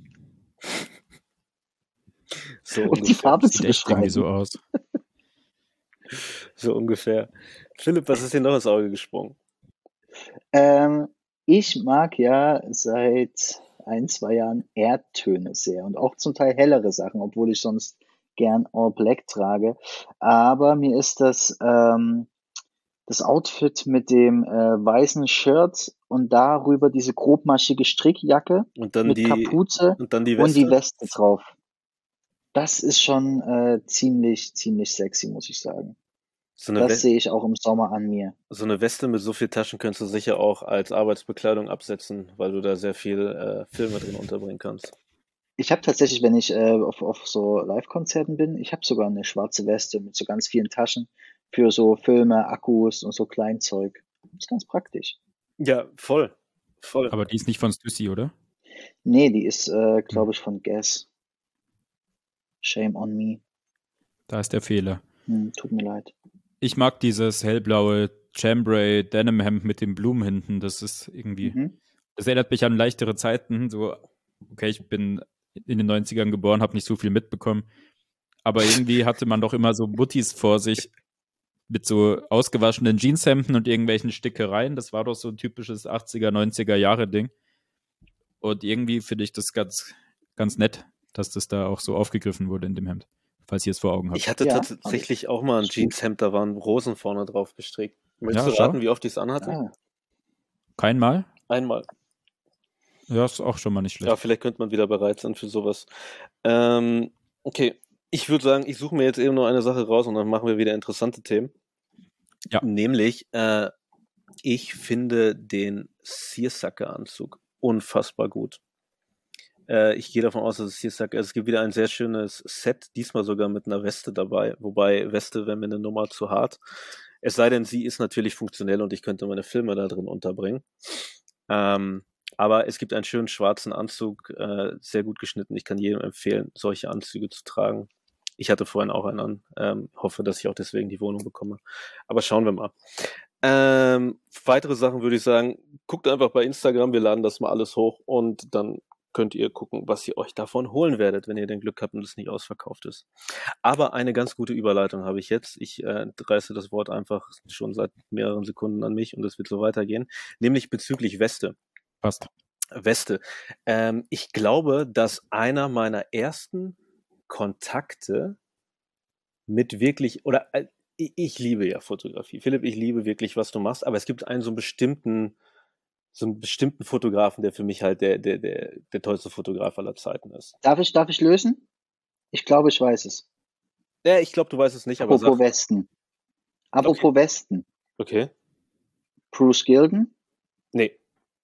So Um die ungefähr. Farbe zu Sieht echt irgendwie beschreiben. so aus. So ungefähr. Philipp, was ist dir noch ins Auge gesprungen? Ähm, ich mag ja seit ein, zwei Jahren Erdtöne sehr und auch zum Teil hellere Sachen, obwohl ich sonst gern All Black trage. Aber mir ist das, ähm, das Outfit mit dem äh, weißen Shirt und darüber diese grobmaschige Strickjacke Und dann mit die, Kapuze und dann die und die Weste? Weste drauf. Das ist schon äh, ziemlich, ziemlich sexy, muss ich sagen. So eine, Das We sehe ich auch im Sommer an mir. so eine Weste mit so viel Taschen könntest du sicher auch als Arbeitsbekleidung absetzen, weil du da sehr viel äh, Filme drin unterbringen kannst. Ich habe tatsächlich, wenn ich äh, auf, auf so Live-Konzerten bin, ich habe sogar eine schwarze Weste mit so ganz vielen Taschen für so Filme, Akkus und so Kleinzeug. Ist ganz praktisch. Ja, voll. Voll. Aber die ist nicht von Stussy, oder? Nee, die ist, äh, glaube ich, von Guess. Shame on me. Da ist der Fehler. Hm, tut mir leid. Ich mag dieses hellblaue Chambray Denim Hemd mit den Blumen hinten. Das ist irgendwie, Mhm. das erinnert mich an leichtere Zeiten. So, okay, ich bin in den neunzigern geboren, habe nicht so viel mitbekommen. Aber irgendwie hatte man doch immer so Muttis vor sich mit so ausgewaschenen Jeanshemden und irgendwelchen Stickereien. Das war doch so ein typisches achtziger, neunziger Jahre Ding. Und irgendwie finde ich das ganz, ganz nett, dass das da auch so aufgegriffen wurde in dem Hemd. Falls ihr es vor Augen habt. Ich hatte Ja, tatsächlich auch mal ein Ist gut. Jeanshemd, da waren Rosen vorne drauf gestrickt. Möchtest Ja, du schau. raten, wie oft ich es anhatte? Ah, Kein Mal? Einmal. Ja, ist auch schon mal nicht schlecht. Ja, vielleicht könnte man wieder bereit sein für sowas. Ähm, okay, ich würde sagen, ich suche mir jetzt eben nur eine Sache raus und dann machen wir wieder interessante Themen. Ja. Nämlich, äh, ich finde den Seersucker-Anzug unfassbar gut. Äh, ich gehe davon aus, dass es Seersucker ist. Es gibt wieder ein sehr schönes Set, diesmal sogar mit einer Weste dabei. Wobei, Weste wäre mir eine Nummer zu hart. Es sei denn, sie ist natürlich funktionell und ich könnte meine Filme da drin unterbringen. Ähm, aber es gibt einen schönen schwarzen Anzug, äh, sehr gut geschnitten. Ich kann jedem empfehlen, solche Anzüge zu tragen. Ich hatte vorhin auch einen an. Ähm, hoffe, dass ich auch deswegen die Wohnung bekomme. Aber schauen wir mal. Ähm, weitere Sachen würde ich sagen, guckt einfach bei Instagram, wir laden das mal alles hoch und dann könnt ihr gucken, was ihr euch davon holen werdet, wenn ihr den Glück habt und es nicht ausverkauft ist. Aber eine ganz gute Überleitung habe ich jetzt. Ich äh, reiße das Wort einfach schon seit mehreren Sekunden an mich und es wird so weitergehen. Nämlich bezüglich Weste. Passt. Weste. Ähm, ich glaube, dass einer meiner ersten Kontakte mit wirklich, oder äh, ich, ich liebe ja Fotografie. Philipp, ich liebe wirklich, was du machst, aber es gibt einen so einen bestimmten, so einen bestimmten Fotografen, der für mich halt der, der, der, der tollste Fotograf aller Zeiten ist. darf ich, darf ich lösen? Ich glaube, ich weiß es. Ja, ich glaube, du weißt es nicht, aber Apropos sag. Westen. Apropos Westen. Okay. Bruce Gilden? Nee.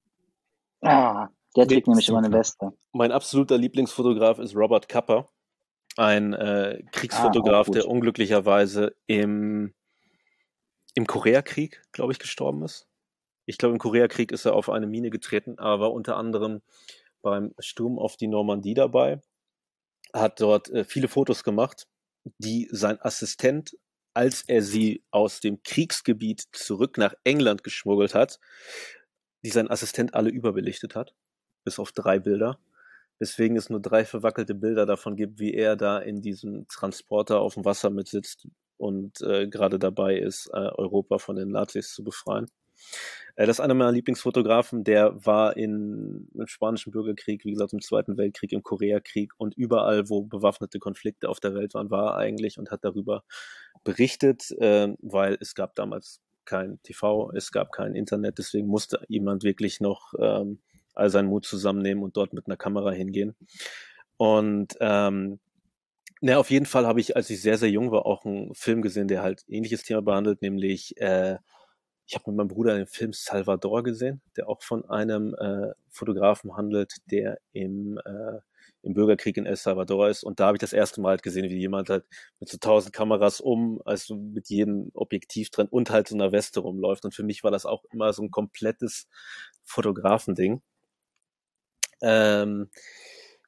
Ah, der Nee, trägt nämlich so immer eine knapp. Weste. Mein absoluter Lieblingsfotograf ist Robert Capa, ein äh, Kriegsfotograf, Ah, auch gut. der unglücklicherweise im, im Koreakrieg, glaube ich, gestorben ist. Ich glaube, im Koreakrieg ist er auf eine Mine getreten, aber war unter anderem beim Sturm auf die Normandie dabei, hat dort äh, viele Fotos gemacht, die sein Assistent, als er sie aus dem Kriegsgebiet zurück nach England geschmuggelt hat, die sein Assistent alle überbelichtet hat, bis auf drei Bilder. Weswegen es nur drei verwackelte Bilder davon gibt, wie er da in diesem Transporter auf dem Wasser mitsitzt und äh, gerade dabei ist, äh, Europa von den Nazis zu befreien. Äh, das ist einer meiner Lieblingsfotografen, der war in, im Spanischen Bürgerkrieg, wie gesagt, im Zweiten Weltkrieg, im Koreakrieg und überall, wo bewaffnete Konflikte auf der Welt waren, war er eigentlich und hat darüber berichtet, äh, weil es gab damals kein T V, es gab kein Internet, deswegen musste jemand wirklich noch ähm, all seinen Mut zusammennehmen und dort mit einer Kamera hingehen. Und ähm, na, auf jeden Fall habe ich, als ich sehr, sehr jung war, auch einen Film gesehen, der halt ähnliches Thema behandelt, nämlich äh, ich habe mit meinem Bruder den Film Salvador gesehen, der auch von einem äh, Fotografen handelt, der im, äh, im Bürgerkrieg in El Salvador ist. Und da habe ich das erste Mal halt gesehen, wie jemand halt mit so tausend Kameras um, also mit jedem Objektiv drin und halt so einer Weste rumläuft. Und für mich war das auch immer so ein komplettes Fotografending. Ähm,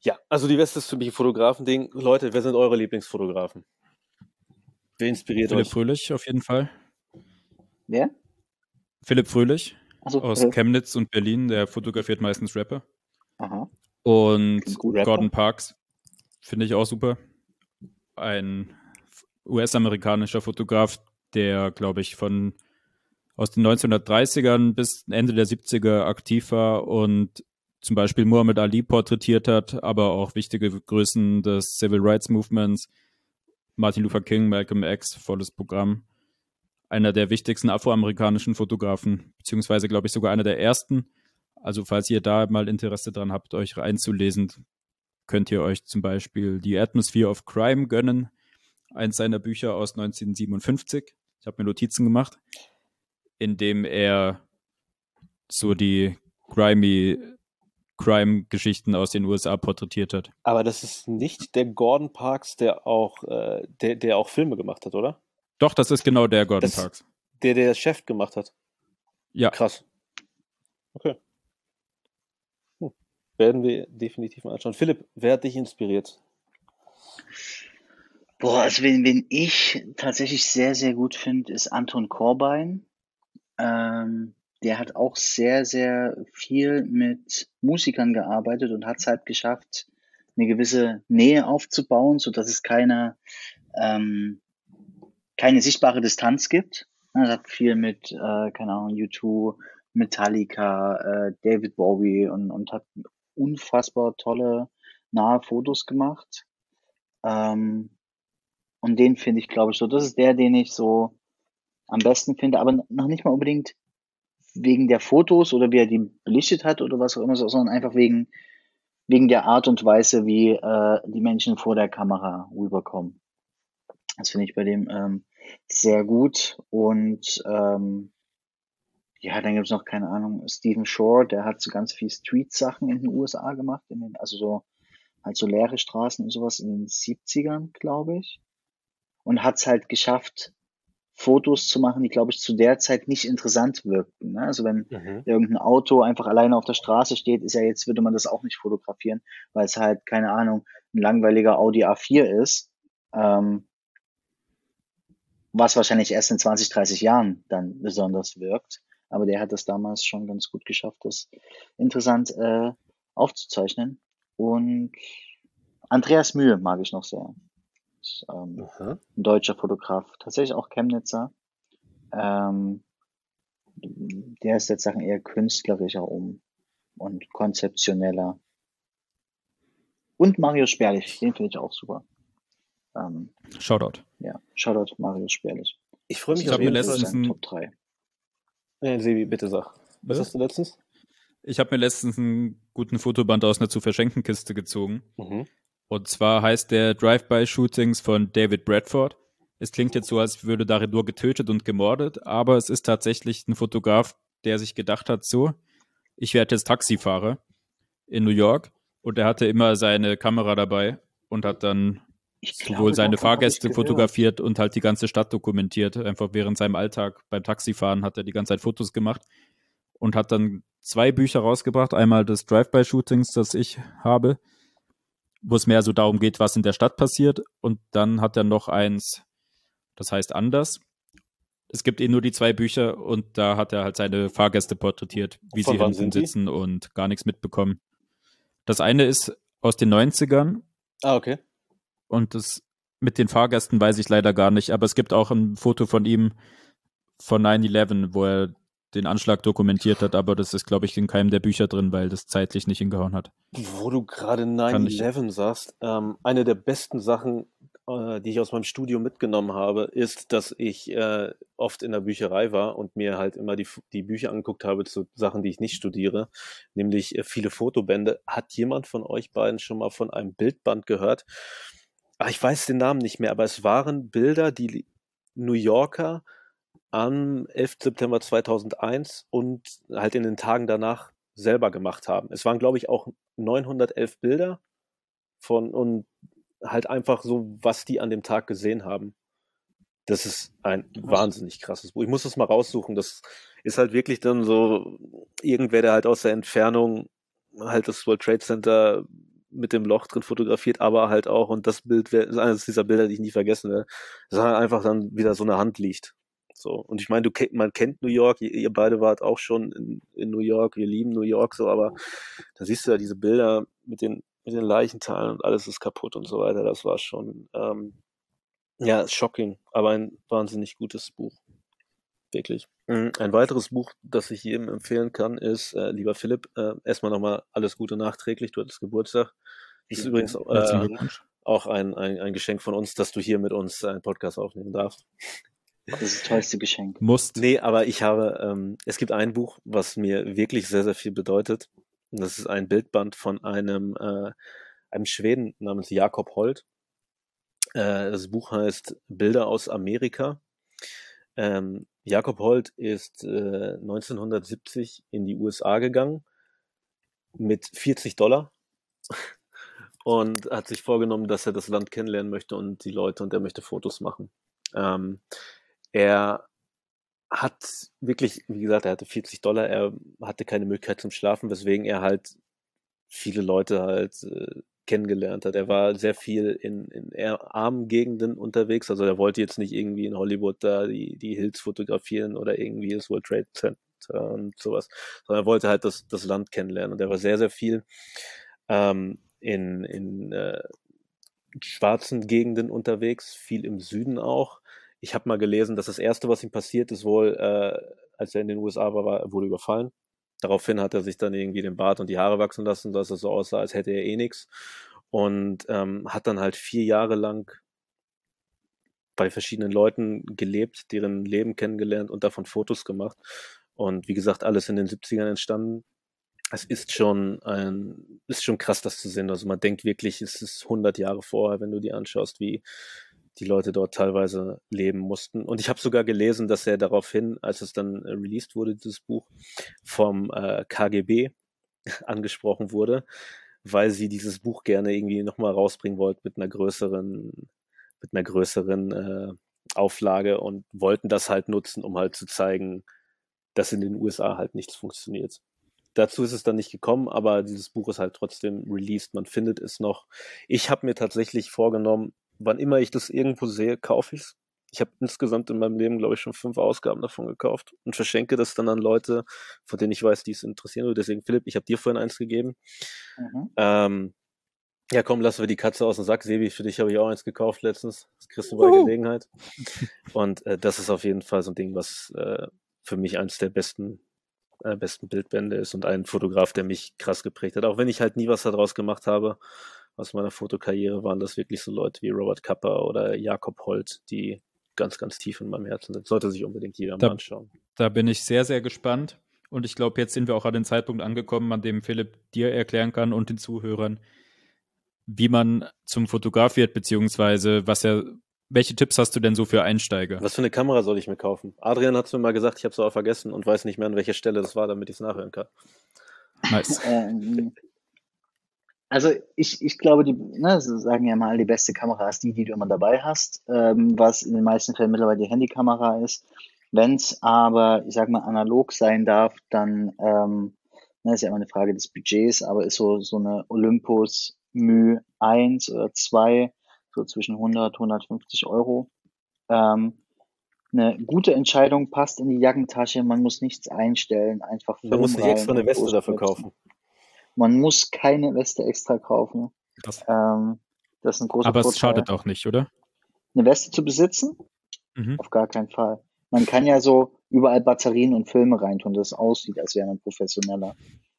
Ja, also die Weste ist für mich ein Fotografending. Leute, wer sind eure Lieblingsfotografen? Wer inspiriert Philipp euch? Fröhlich auf jeden Fall. Wer? Philipp Fröhlich Also, aus äh, Chemnitz und Berlin, der fotografiert meistens Rapper. aha. Und Klingt gut. Gordon Rapper? Parks finde ich auch super. Ein U S-amerikanischer Fotograf, der, glaube ich, von aus den neunzehnhundertdreißigern bis Ende der siebziger aktiv war und zum Beispiel Muhammad Ali porträtiert hat, aber auch wichtige Größen des Civil Rights Movements, Martin Luther King, Malcolm X, volles Programm. Einer der wichtigsten afroamerikanischen Fotografen, beziehungsweise, glaube ich, sogar einer der ersten. Also falls ihr da mal Interesse dran habt, euch einzulesen, könnt ihr euch zum Beispiel die Atmosphere of Crime gönnen, eins seiner Bücher aus neunzehnhundertsiebenundfünfzig. Ich habe mir Notizen gemacht, in dem er so die grimy Crime-Geschichten aus den U S A porträtiert hat. Aber das ist nicht der Gordon Parks, der auch, äh, der, der auch Filme gemacht hat, oder? Doch, das ist genau der Gordon Das- Parks. Der, der Chef gemacht hat. Ja, Krass. Okay. Hm. Werden wir definitiv mal anschauen. Philipp, wer hat dich inspiriert? Boah, also wen, wen ich tatsächlich sehr, sehr gut finde, ist Anton Corbijn. Ähm, der hat auch sehr, sehr viel mit Musikern gearbeitet und hat es halt geschafft, eine gewisse Nähe aufzubauen, so dass es keine, ähm, keine sichtbare Distanz gibt. Er hat viel mit, äh, keine Ahnung, U zwei, Metallica, äh, David Bowie und, und hat unfassbar tolle, nahe Fotos gemacht. Ähm, und den finde ich, glaube ich, so, das ist der, den ich so am besten finde, aber noch nicht mal unbedingt wegen der Fotos oder wie er die belichtet hat oder was auch immer, so- sondern einfach wegen, wegen der Art und Weise, wie äh, die Menschen vor der Kamera rüberkommen. Das finde ich bei dem ähm, sehr gut. Und ähm, ja, dann gibt's noch, keine Ahnung, Stephen Shore, der hat so ganz viel Street-Sachen in den U S A gemacht, in den, also so halt so leere Straßen und sowas in den siebzigern, glaube ich. Und hat's halt geschafft, Fotos zu machen, die, glaube ich, zu der Zeit nicht interessant wirkten. Ne? Also wenn Mhm. irgendein Auto einfach alleine auf der Straße steht, ist ja jetzt, würde man das auch nicht fotografieren, weil es halt, keine Ahnung, ein langweiliger Audi A vier ist, ähm, was wahrscheinlich erst in zwanzig, dreißig Jahren dann besonders wirkt. Aber der hat das damals schon ganz gut geschafft, das interessant äh, aufzuzeichnen. Und Andreas Mühe mag ich noch sehr. Ist, ähm, Aha. ein deutscher Fotograf, tatsächlich auch Chemnitzer. Ähm, der setzt Sachen eher künstlerischer um und konzeptioneller. Und Marius Sperlich, den finde ich auch super. Ähm, Shoutout. ja, Shoutout Marius Sperlich. Ich freue mich Ich auf hab mir jeden letztens Fall. seinen ein- Top drei. Ja, Sebi, bitte sag. Was Bitte? hast du letztens? Ich habe mir letztens einen guten Fotoband aus einer zu verschenken Kiste gezogen. Mhm. Und zwar heißt der Drive-by-Shootings von David Bradford. Es klingt jetzt so, als würde darin nur getötet und gemordet, aber es ist tatsächlich ein Fotograf, der sich gedacht hat, so, ich werde jetzt Taxifahrer in New York, und er hatte immer seine Kamera dabei und hat dann Ich sowohl glaube, seine davon habe ich Fahrgäste gehört. fotografiert und halt die ganze Stadt dokumentiert. Einfach während seinem Alltag beim Taxifahren hat er die ganze Zeit Fotos gemacht und hat dann zwei Bücher rausgebracht. Einmal das Drive-by-Shootings, das ich habe, wo es mehr so darum geht, was in der Stadt passiert. Und dann hat er noch eins, das heißt Anders. Es gibt eh nur die zwei Bücher und da hat er halt seine Fahrgäste porträtiert, wie Von sie wann hinten sind die? sitzen und gar nichts mitbekommen. Das eine ist aus den neunzigern Ah, okay. und das mit den Fahrgästen weiß ich leider gar nicht, aber es gibt auch ein Foto von ihm von nine eleven, wo er den Anschlag dokumentiert hat, aber das ist, glaube ich, in keinem der Bücher drin, weil das zeitlich nicht hingehauen hat. Wo du gerade Kann nine ich- eleven sagst, ähm, eine der besten Sachen, äh, die ich aus meinem Studium mitgenommen habe, ist, dass ich äh, oft in der Bücherei war und mir halt immer die, die Bücher angeguckt habe zu Sachen, die ich nicht studiere, nämlich äh, viele Fotobände. Hat jemand von euch beiden schon mal von einem Bildband gehört? Ach, ich weiß den Namen nicht mehr, aber es waren Bilder, die New Yorker am elften September zweitausendeins und halt in den Tagen danach selber gemacht haben. Es waren, glaube ich, auch neunhundertelf Bilder von und halt einfach so, was die an dem Tag gesehen haben. Das ist ein wahnsinnig krasses Buch. Ich muss das mal raussuchen. Das ist halt wirklich dann so irgendwer, der halt aus der Entfernung halt das World Trade Center mit dem Loch drin fotografiert, aber halt auch, und das Bild wär, ist eines dieser Bilder, die ich nie vergessen werde, dass halt einfach dann wieder so eine Hand liegt. So. Und ich meine, du kennt, man kennt New York, ihr, ihr beide wart auch schon in, in New York, wir lieben New York so, aber da siehst du ja diese Bilder mit den, mit den Leichenteilen und alles ist kaputt und so weiter. Das war schon, ähm, ja, shocking, aber ein wahnsinnig gutes Buch. Wirklich. Mhm. Ein weiteres Buch, das ich jedem empfehlen kann, ist, äh, lieber Philipp, äh, erstmal nochmal alles Gute nachträglich, du hattest Geburtstag. Das ist Vielen übrigens Dank. Herzlichen äh, Glückwunsch. auch ein, ein, ein Geschenk von uns, dass du hier mit uns einen Podcast aufnehmen darfst. Das ist das tollste Geschenk. Musst. Nee, aber ich habe, ähm, es gibt ein Buch, was mir wirklich sehr, sehr viel bedeutet. Und das ist ein Bildband von einem, äh, einem Schweden namens Jakob Holt. Äh, das Buch heißt Bilder aus Amerika. Ähm, Jakob Holt ist äh, neunzehnhundertsiebzig in die U S A gegangen mit vierzig Dollar und hat sich vorgenommen, dass er das Land kennenlernen möchte und die Leute und er möchte Fotos machen. Ähm, er hat wirklich, wie gesagt, er hatte vierzig Dollar, er hatte keine Möglichkeit zum Schlafen, weswegen er halt viele Leute halt äh, kennengelernt hat. Er war sehr viel in, in eher armen Gegenden unterwegs, also er wollte jetzt nicht irgendwie in Hollywood da die, die Hills fotografieren oder irgendwie das World Trade Center und sowas, sondern er wollte halt das, das Land kennenlernen und er war sehr, sehr viel ähm, in, in äh, schwarzen Gegenden unterwegs, viel im Süden auch. Ich habe mal gelesen, dass das Erste, was ihm passiert ist, wohl, äh, als er in den U S A war, war, er wurde überfallen. Daraufhin hat er sich dann irgendwie den Bart und die Haare wachsen lassen, dass es so aussah, als hätte er eh nichts. Und ähm, hat dann halt vier Jahre lang bei verschiedenen Leuten gelebt, deren Leben kennengelernt und davon Fotos gemacht. Und wie gesagt, alles in den siebzigern entstanden. Es ist schon ein, ist schon krass, das zu sehen. Also man denkt wirklich, es ist hundert Jahre vorher, wenn du dir anschaust, wie die Leute dort teilweise leben mussten. Und ich habe sogar gelesen, dass er daraufhin, als es dann äh, released wurde, dieses Buch, vom äh, K G B angesprochen wurde, weil sie dieses Buch gerne irgendwie nochmal rausbringen wollten mit einer größeren, mit einer größeren äh, Auflage und wollten das halt nutzen, um halt zu zeigen, dass in den U S A halt nichts funktioniert. Dazu ist es dann nicht gekommen, aber dieses Buch ist halt trotzdem released. Man findet es noch. Ich habe mir tatsächlich vorgenommen, wann immer ich das irgendwo sehe, kaufe ich es. Ich habe insgesamt in meinem Leben, glaube ich, schon fünf Ausgaben davon gekauft und verschenke das dann an Leute, von denen ich weiß, die es interessieren würde. Deswegen, Philipp, ich habe dir vorhin eins gegeben. Mhm. Ähm, ja, komm, lassen wir die Katze aus dem Sack. Sebi, für dich habe ich auch eins gekauft letztens. Das kriegst du bei Uhu. Gelegenheit. Und äh, das ist auf jeden Fall so ein Ding, was äh, für mich eins der besten äh, besten Bildbände ist und ein Fotograf, der mich krass geprägt hat. Auch wenn ich halt nie was daraus gemacht habe aus meiner Fotokarriere, waren das wirklich so Leute wie Robert Kappa oder Jakob Holt, die ganz, ganz tief in meinem Herzen sind. Sollte sich unbedingt jeder Da- mal anschauen. Da bin ich sehr, sehr gespannt. Und ich glaube, jetzt sind wir auch an den Zeitpunkt angekommen, an dem Philipp dir erklären kann und den Zuhörern, wie man zum Fotograf wird, beziehungsweise was er, welche Tipps hast du denn so für Einsteiger? Was für eine Kamera soll ich mir kaufen? Adrian hat es mir mal gesagt, ich habe es aber vergessen und weiß nicht mehr, an welcher Stelle das war, damit ich es nachhören kann. Nice. Ähm, also ich, ich glaube, die, ne, sie sagen ja mal, die beste Kamera ist die, die du immer dabei hast, ähm, was in den meisten Fällen mittlerweile die Handykamera ist. Wenn es aber, ich sag mal, analog sein darf, dann ähm, ne, ist ja immer eine Frage des Budgets, aber ist so so eine Olympus Mü eins oder zwei, so zwischen hundert, hundertfünfzig Euro. Ähm, eine gute Entscheidung, passt in die Jackentasche, man muss nichts einstellen, einfach Man Film muss sich extra rein eine und Weste dafür losknipsen. kaufen. Man muss keine Weste extra kaufen. Krass. Ähm, das ist ein großer Aber es Vorteil. schadet auch nicht, oder? Eine Weste zu besitzen? Mhm. Auf gar keinen Fall. Man kann ja so überall Batterien und Filme reintun, dass es aussieht, als wäre man professioneller.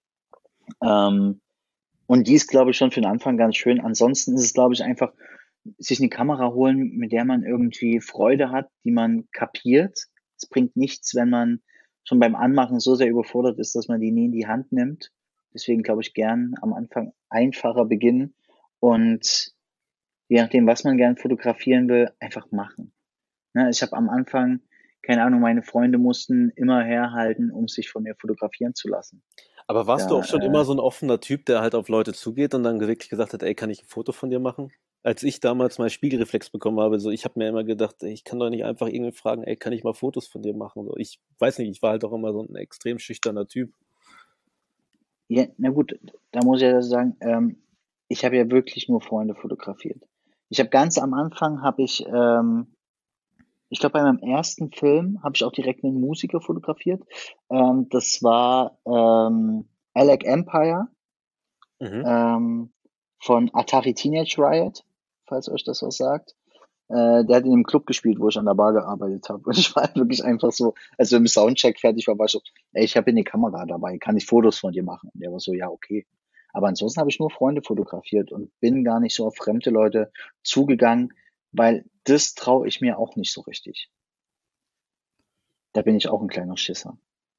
Ähm, und die ist, glaube ich, schon für den Anfang ganz schön. Ansonsten ist es, glaube ich, einfach sich eine Kamera holen, mit der man irgendwie Freude hat, die man kapiert. Es bringt nichts, wenn man schon beim Anmachen so sehr überfordert ist, dass man die nie in die Hand nimmt. Deswegen glaube ich gern am Anfang einfacher beginnen und je nachdem, was man gern fotografieren will, einfach machen. Ne, ich habe am Anfang, keine Ahnung, meine Freunde mussten immer herhalten, um sich von mir fotografieren zu lassen. Aber warst du Da, auch schon äh, immer so ein offener Typ, der halt auf Leute zugeht und dann wirklich gesagt hat, ey, kann ich ein Foto von dir machen? Als ich damals mal Spiegelreflex bekommen habe, so ich habe mir immer gedacht, ey, ich kann doch nicht einfach irgendwie fragen, ey, kann ich mal Fotos von dir machen? So, ich weiß nicht, ich war halt auch immer so ein extrem schüchterner Typ. Ja, na gut, da muss ich ja sagen, ähm, ich habe ja wirklich nur Freunde fotografiert. Ich habe ganz am Anfang habe ich, ähm, ich glaube bei meinem ersten Film habe ich auch direkt einen Musiker fotografiert. Ähm, das war ähm, Alec Empire Mhm. ähm, von Atari Teenage Riot, falls euch das was sagt. Äh, der hat in einem Club gespielt, wo ich an der Bar gearbeitet habe. Und ich war halt wirklich einfach so, als wir im Soundcheck fertig war, war ich so, ey, ich habe hier eine Kamera dabei, kann ich Fotos von dir machen? Und der war so, ja, okay. Aber ansonsten habe ich nur Freunde fotografiert und bin gar nicht so auf fremde Leute zugegangen, weil das traue ich mir auch nicht so richtig. Da bin ich auch ein kleiner Schisser.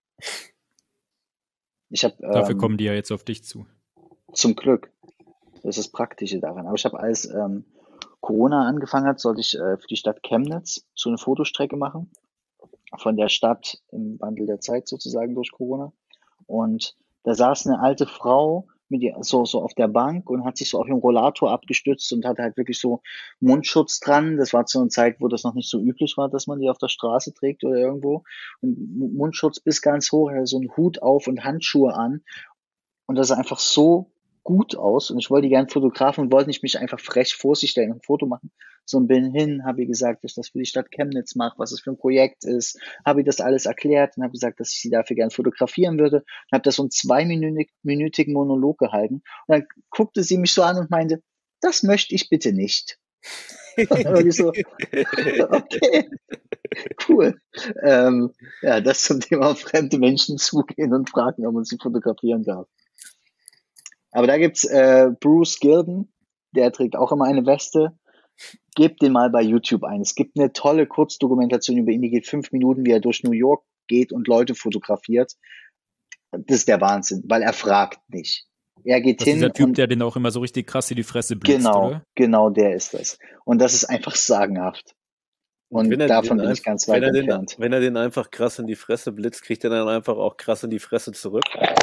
Ich habe Dafür ähm, kommen die ja jetzt auf dich zu. zum Glück, das ist das Praktische daran. Aber ich habe als ähm, Corona angefangen hat, sollte ich äh, für die Stadt Chemnitz so eine Fotostrecke machen. Von der Stadt im Wandel der Zeit sozusagen durch Corona. Und da saß eine alte Frau mit ihr so, so auf der Bank und hat sich so auf den Rollator abgestützt und hatte halt wirklich so Mundschutz dran. Das war zu einer Zeit, wo das noch nicht so üblich war, dass man die auf der Straße trägt oder irgendwo. Und Mundschutz bis ganz hoch, hatte so einen Hut auf und Handschuhe an. Und das sah einfach so gut aus. Und ich wollte die gerne fotografieren und wollte nicht mich einfach frech vor sie stellen und ein Foto machen, sondern bin hin, habe ihr gesagt, dass ich das für die Stadt Chemnitz mache, was es für ein Projekt ist, habe ihr das alles erklärt und habe gesagt, dass ich sie dafür gerne fotografieren würde und habe das so einen zweiminütigen Monolog gehalten. Und dann guckte sie mich so an und meinte, das möchte ich bitte nicht. Und ich so, okay, cool. Ähm, ja, das zum Thema fremde Menschen zugehen und fragen, ob man sie fotografieren darf. Aber da gibt's äh, Bruce Gilden, der trägt auch immer eine Weste. Gebt den mal bei YouTube ein. Es gibt eine tolle Kurzdokumentation über ihn, die geht fünf Minuten, wie er durch New York geht und Leute fotografiert. Das ist der Wahnsinn, weil er fragt nicht. Er geht Das ist hin dieser Typ, und der den auch immer so richtig krass in die Fresse blitzt, genau, oder? genau der ist das. Und das ist einfach sagenhaft. Und wenn Und er davon den bin ich einfach, ganz wenn weit er den, entfernt. wenn er den einfach krass in die Fresse blitzt, kriegt er dann einfach auch krass in die Fresse zurück. Oder?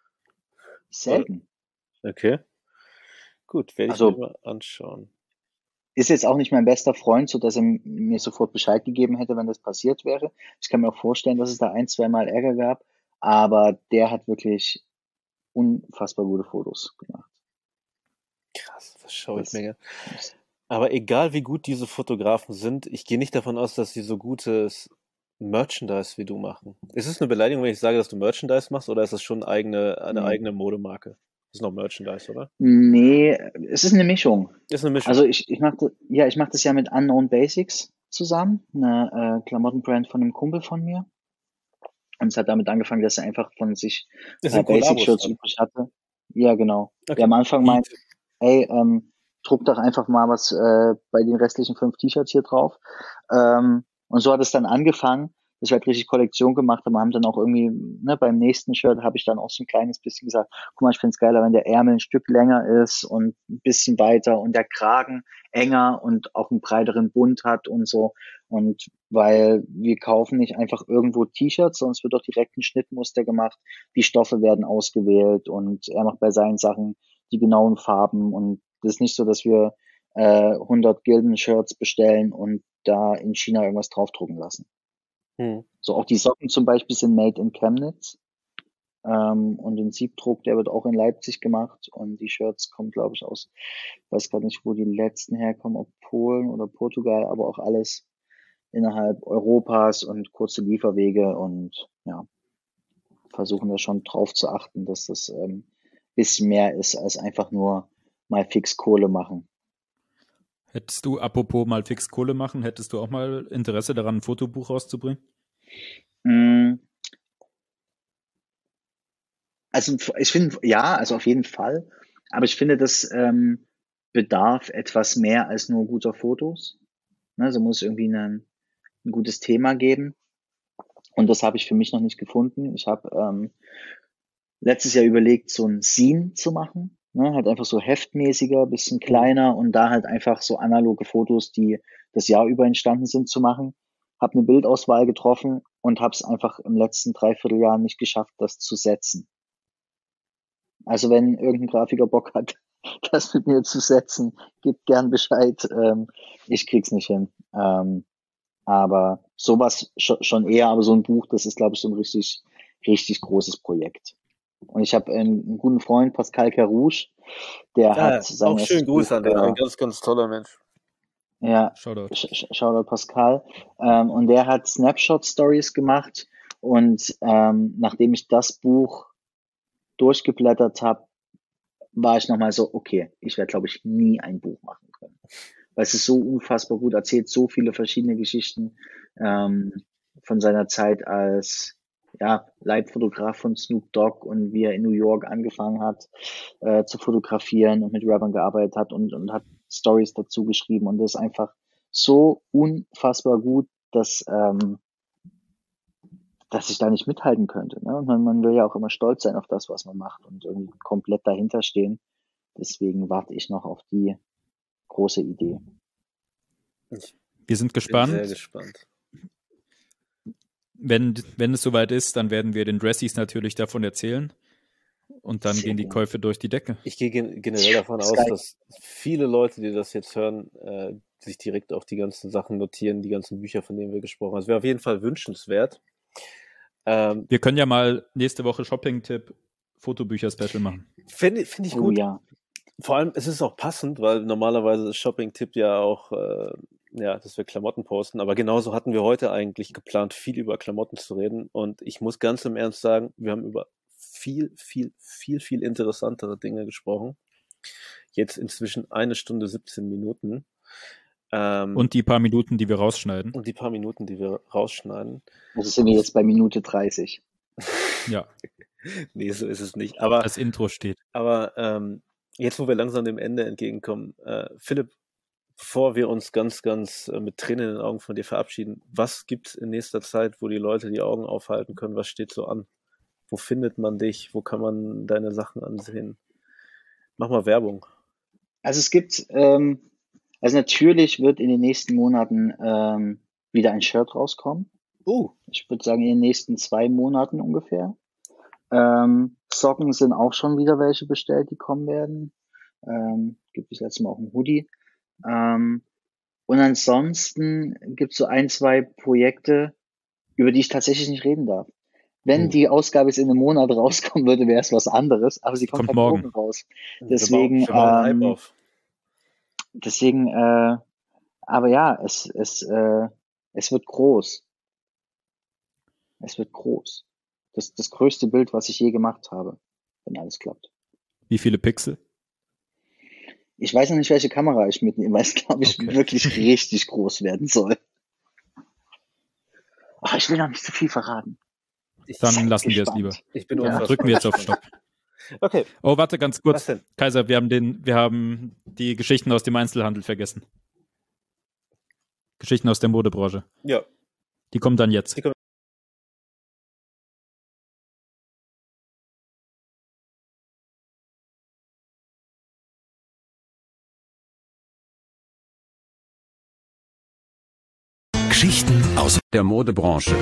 Selten. Okay. Gut, werde ich mir Also mal anschauen. ist jetzt auch nicht mein bester Freund, so dass er m- mir sofort Bescheid gegeben hätte, wenn das passiert wäre. Ich kann mir auch vorstellen, dass es da ein, zwei Mal Ärger gab, aber der hat wirklich unfassbar gute Fotos gemacht. Krass, das schaue ich Das, mir gerne. das, Aber egal wie gut diese Fotografen sind, ich gehe nicht davon aus, dass sie so gutes Merchandise wie du machen. Ist es eine Beleidigung, wenn ich sage, dass du Merchandise machst, oder ist es schon eigene, eine nee. eigene Modemarke? Das ist noch Merchandise, oder? Nee, es ist eine Mischung. Ist eine Mischung. Also ich, ich mache ja, ich mache das ja mit Unknown Basics zusammen, eine äh, Klamottenbrand von einem Kumpel von mir. Und es hat damit angefangen, dass er einfach von sich Das äh, sind Kollabos Basic-Shirts dann. übrig hatte. Ja, genau. Der Okay. am Anfang Wie, meint, ey, ähm, druck doch einfach mal was äh, bei den restlichen fünf T-Shirts hier drauf. Ähm, und so hat es dann angefangen, dass wir halt richtig Kollektion gemacht haben. Wir haben dann auch irgendwie, ne, beim nächsten Shirt habe ich dann auch so ein kleines bisschen gesagt, guck mal, ich find's geiler, wenn der Ärmel ein Stück länger ist und ein bisschen weiter und der Kragen enger und auch einen breiteren Bund hat und so. Und weil wir kaufen nicht einfach irgendwo T-Shirts, sondern es wird auch direkt ein Schnittmuster gemacht. Die Stoffe werden ausgewählt und er macht bei seinen Sachen die genauen Farben. Und das ist nicht so, dass wir äh, hundert Gilden-Shirts bestellen und da in China irgendwas draufdrucken lassen. Hm. So auch die Socken zum Beispiel sind made in Chemnitz. Ähm, und den Siebdruck, der wird auch in Leipzig gemacht. Und die Shirts kommen, glaube ich, aus, ich weiß gar nicht, wo die letzten herkommen, ob Polen oder Portugal, aber auch alles innerhalb Europas und kurze Lieferwege und ja, versuchen da schon drauf zu achten, dass das ähm, bisschen mehr ist als einfach nur mal fix Kohle machen. hättest du, apropos mal fix Kohle machen, hättest du auch mal Interesse daran, ein Fotobuch rauszubringen? Mm, Also ich finde, ja, also auf jeden Fall. Aber ich finde, das ähm, bedarf etwas mehr als nur guter Fotos. Ne, also muss irgendwie ein, ein gutes Thema geben. Und das habe ich für mich noch nicht gefunden. Ich habe ähm, letztes Jahr überlegt, so ein Zine zu machen. Ne, halt einfach so heftmäßiger, bisschen kleiner und da halt einfach so analoge Fotos, die das Jahr über entstanden sind, zu machen. Habe eine Bildauswahl getroffen und habe es einfach im letzten Dreivierteljahr nicht geschafft, das zu setzen. Also wenn irgendein Grafiker Bock hat, das mit mir zu setzen, gibt gern Bescheid. Ähm, ich krieg's nicht hin. Ähm, aber sowas schon eher, aber so ein Buch, das ist, glaube ich, so ein richtig, richtig großes Projekt. Und ich habe einen, einen guten Freund, Pascal Carouche, der Ja, hat sein auch schönen erstes Gruß Buch, an den, ein äh, ganz, ganz toller Mensch. ja, Shoutout. Sh- Sh- Shoutout Pascal, ähm, und der hat Snapshot Stories gemacht und ähm, nachdem ich das Buch durchgeblättert habe, war ich nochmal so, okay, ich werde, glaube ich, nie ein Buch machen können. Weil es ist so unfassbar gut erzählt, so viele verschiedene Geschichten ähm, von seiner Zeit als ja, Leitfotograf von Snoop Dogg und wie er in New York angefangen hat äh, zu fotografieren und mit Rappern gearbeitet hat und, und hat Stories dazu geschrieben. Und das ist einfach so unfassbar gut, dass, ähm, dass ich da nicht mithalten könnte. Ne? Und man, man will ja auch immer stolz sein auf das, was man macht und irgendwie komplett dahinter stehen. Deswegen warte ich noch auf die große Idee. Ich Wir sind bin gespannt. sehr gespannt. Wenn, wenn es soweit ist, dann werden wir den Dressies natürlich davon erzählen. Und dann Sehr gehen die gerne. Käufe durch die Decke. Ich gehe gen generell davon aus, Sky. dass viele Leute, die das jetzt hören, äh, sich direkt auch die ganzen Sachen notieren, die ganzen Bücher, von denen wir gesprochen haben. Es wäre auf jeden Fall wünschenswert. Ähm, Wir können ja mal nächste Woche Shopping-Tipp Fotobücher-Special machen. Finde find ich Oh gut. ja. Vor allem, es ist auch passend, weil normalerweise ist Shopping-Tipp ja auch, äh, ja, dass wir Klamotten posten. Aber genauso hatten wir heute eigentlich geplant, viel über Klamotten zu reden. Und ich muss ganz im Ernst sagen, wir haben über viel, viel, viel, viel interessantere Dinge gesprochen. Jetzt inzwischen eine Stunde siebzehn Minuten. Ähm, Und die paar Minuten, die wir rausschneiden. und die paar Minuten, die wir rausschneiden. Also sind wir jetzt bei Minute dreißig. Ja, Nee, so ist es nicht. Aber, das Intro steht. aber ähm, jetzt, wo wir langsam dem Ende entgegenkommen, äh, Philipp, bevor wir uns ganz, ganz äh, mit Tränen in den Augen von dir verabschieden, was gibt es in nächster Zeit, wo die Leute die Augen aufhalten können? Was steht so an? Wo findet man dich? Wo kann man deine Sachen ansehen? Mach mal Werbung. Also es gibt, ähm, also natürlich wird in den nächsten Monaten ähm, wieder ein Shirt rauskommen. Oh, Ich würde sagen in den nächsten zwei Monaten ungefähr. Ähm, Socken sind auch schon wieder welche bestellt, die kommen werden. Ähm, gibt es letztes Mal auch ein Hoodie. Ähm, und ansonsten gibt es so ein, zwei Projekte, über die ich tatsächlich nicht reden darf. Wenn Oh. die Ausgabe jetzt in einem Monat rauskommen würde, wäre es was anderes, aber sie kommt, Kommt halt morgen. morgen raus. wir Deswegen, bauen, wir bauen Hype ähm, auf. deswegen, äh, aber ja, es, es, äh, es wird groß. Es wird groß. Das, das größte Bild, was ich je gemacht habe, wenn alles klappt. Wie viele Pixel? Ich weiß noch nicht, welche Kamera ich mitnehme, weil es, glaube ich, Okay. wirklich richtig groß werden soll. Ach, ich will noch nicht zu viel verraten. Ich, Dann Seid lassen wir es gespannt. lieber. ich bin Ja. unfassbar Drücken wir jetzt auf gespannt. Stopp. Okay, Oh, warte, ganz was kurz. denn? Kaiser, wir haben den, wir haben die Geschichten aus dem Einzelhandel vergessen. Geschichten aus der Modebranche. Ja, Die kommen dann jetzt. Die kommen- Geschichten aus der Modebranche.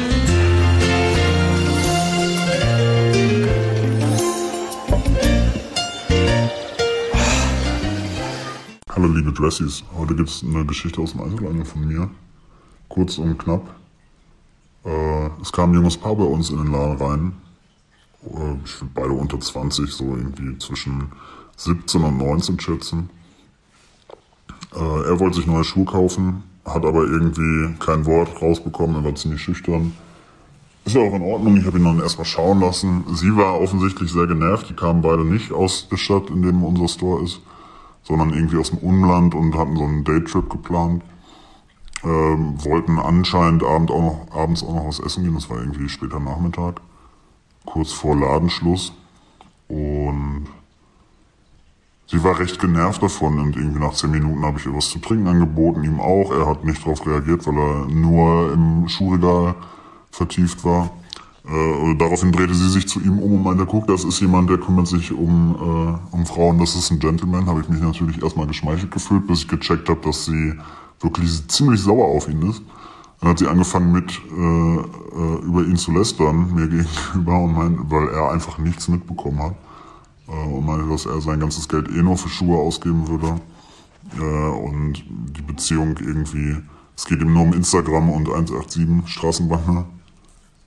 Hallo liebe Dressies, heute gibt es eine Geschichte aus dem Einzelhandel von mir. Kurz und knapp. Äh, es kam ein junges Paar bei uns in den Laden rein. Äh, ich würde beide unter zwanzig, so irgendwie zwischen siebzehn und neunzehn schätzen. Äh, er wollte sich neue Schuhe kaufen, hat aber irgendwie kein Wort rausbekommen, er war ziemlich schüchtern. Ist ja auch in Ordnung, ich habe ihn dann erstmal schauen lassen. Sie war offensichtlich sehr genervt, die kamen beide nicht aus der Stadt, in dem unser Store ist, sondern irgendwie aus dem Umland und hatten so einen Daytrip geplant. Ähm, wollten anscheinend abend auch noch, abends auch noch was essen gehen, das war irgendwie später Nachmittag, kurz vor Ladenschluss. Und sie war recht genervt davon und irgendwie nach zehn Minuten habe ich ihr was zu trinken angeboten, ihm auch. Er hat nicht darauf reagiert, weil er nur im Schuhregal vertieft war. Äh, daraufhin drehte sie sich zu ihm um und meinte, guck, das ist jemand, der kümmert sich um, äh, um Frauen, das ist ein Gentleman. Habe ich mich natürlich erstmal geschmeichelt gefühlt, bis ich gecheckt habe, dass sie wirklich ziemlich sauer auf ihn ist. Dann hat sie angefangen mit äh, äh, über ihn zu lästern, mir gegenüber, und meinte, weil er einfach nichts mitbekommen hat. Äh, und meinte, dass er sein ganzes Geld eh nur für Schuhe ausgeben würde. Äh, und die Beziehung irgendwie, es geht ihm nur um Instagram und eins acht sieben Straßenbahn.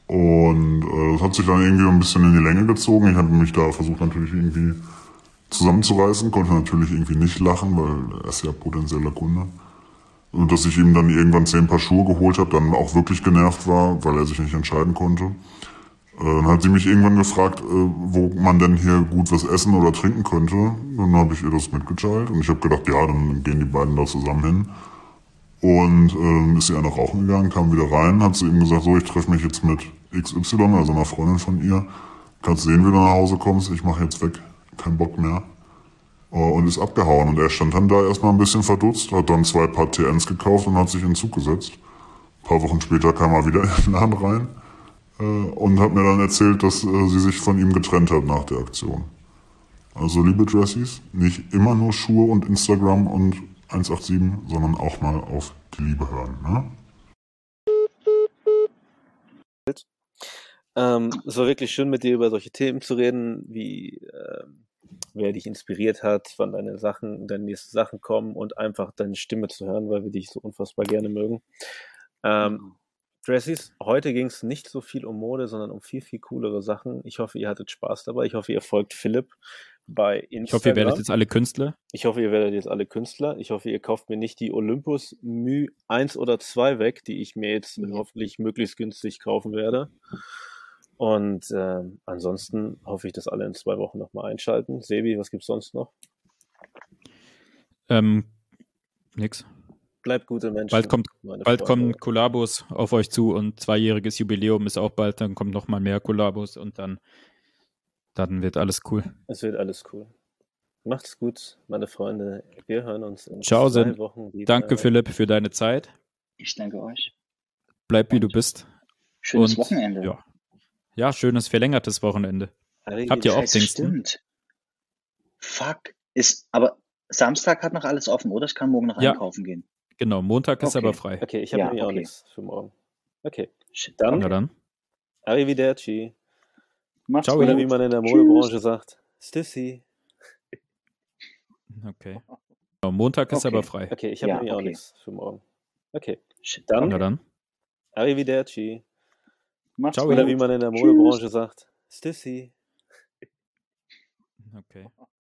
Und äh, das hat sich dann irgendwie ein bisschen in die Länge gezogen. Ich habe mich da versucht natürlich irgendwie zusammenzureißen, konnte natürlich irgendwie nicht lachen, weil er ist ja potenzieller Kunde. Und dass ich ihm dann irgendwann zehn Paar Schuhe geholt habe, dann auch wirklich genervt war, weil er sich nicht entscheiden konnte. Äh, dann hat sie mich irgendwann gefragt, äh, wo man denn hier gut was essen oder trinken könnte. Dann habe ich ihr das mitgeteilt und ich habe gedacht, ja, dann gehen die beiden da zusammen hin. Und äh, dann ist sie eine rauchen gegangen, kam wieder rein, hat zu ihm gesagt, so, ich treffe mich jetzt mit X Y, also einer Freundin von ihr. Kannst sehen, wie du nach Hause kommst, ich mache jetzt weg, kein Bock mehr. Äh, und ist abgehauen. Und er stand dann da erstmal ein bisschen verdutzt, hat dann zwei Paar T Ns gekauft und hat sich in den Zug gesetzt. Ein paar Wochen später kam er wieder in den Laden rein äh, und hat mir dann erzählt, dass äh, sie sich von ihm getrennt hat nach der Aktion. Also liebe Dressies, nicht immer nur Schuhe und Instagram und eins acht sieben, sondern auch mal auf die Liebe hören. Ne? Ähm, es war wirklich schön, mit dir über solche Themen zu reden, wie ähm, wer dich inspiriert hat, wann deine Sachen, deine nächsten Sachen kommen und einfach deine Stimme zu hören, weil wir dich so unfassbar gerne mögen. Ähm, Dressies, heute ging es nicht so viel um Mode, sondern um viel, viel coolere Sachen. Ich hoffe, ihr hattet Spaß dabei. Ich hoffe, ihr folgt Philipp bei Instagram. Ich hoffe, ihr werdet jetzt alle Künstler. Ich hoffe, ihr werdet jetzt alle Künstler. Ich hoffe, ihr kauft mir nicht die Olympus Mu eins oder zwei weg, die ich mir jetzt Ja. hoffentlich möglichst günstig kaufen werde. Und äh, ansonsten hoffe ich, dass alle in zwei Wochen nochmal einschalten. Sebi, was gibt's sonst noch? Ähm, nix. Bleibt gute Menschen. Bald kommt, meine bald Freunde. kommen Kollabos auf euch zu und zweijähriges Jubiläum ist auch bald, dann kommt noch mal mehr Kollabos und dann, dann wird alles cool. Es wird alles cool. Macht's gut, meine Freunde. Wir hören uns in Ciao, zwei Sin. Wochen wieder. Danke, Philipp, für deine Zeit. Ich danke euch. Bleib wie Und du bist. Schönes Und, Wochenende. Ja. ja, schönes verlängertes Wochenende. Habt ihr auch Scheiße, Pfingsten? stimmt. Fuck. Ist, aber Samstag hat noch alles offen, oder? Ich kann morgen noch Ja. einkaufen gehen. Genau, Montag ist Okay. aber frei. Okay, ich habe Ja, nämlich auch okay. nichts für morgen. Okay, Shit. dann Na dann. Arrivederci. Macht's Ciao, Oder gut. wie man in der Tschüss. Modebranche sagt, Stissi. Okay. Genau, Montag ist Okay. aber frei. Okay, ich habe Ja, nämlich auch okay. nichts für morgen. Okay, Shit. dann Na dann. Arrivederci. Macht's Ciao, Oder gut. wie man in der Tschüss. Modebranche sagt, Stissi. Okay.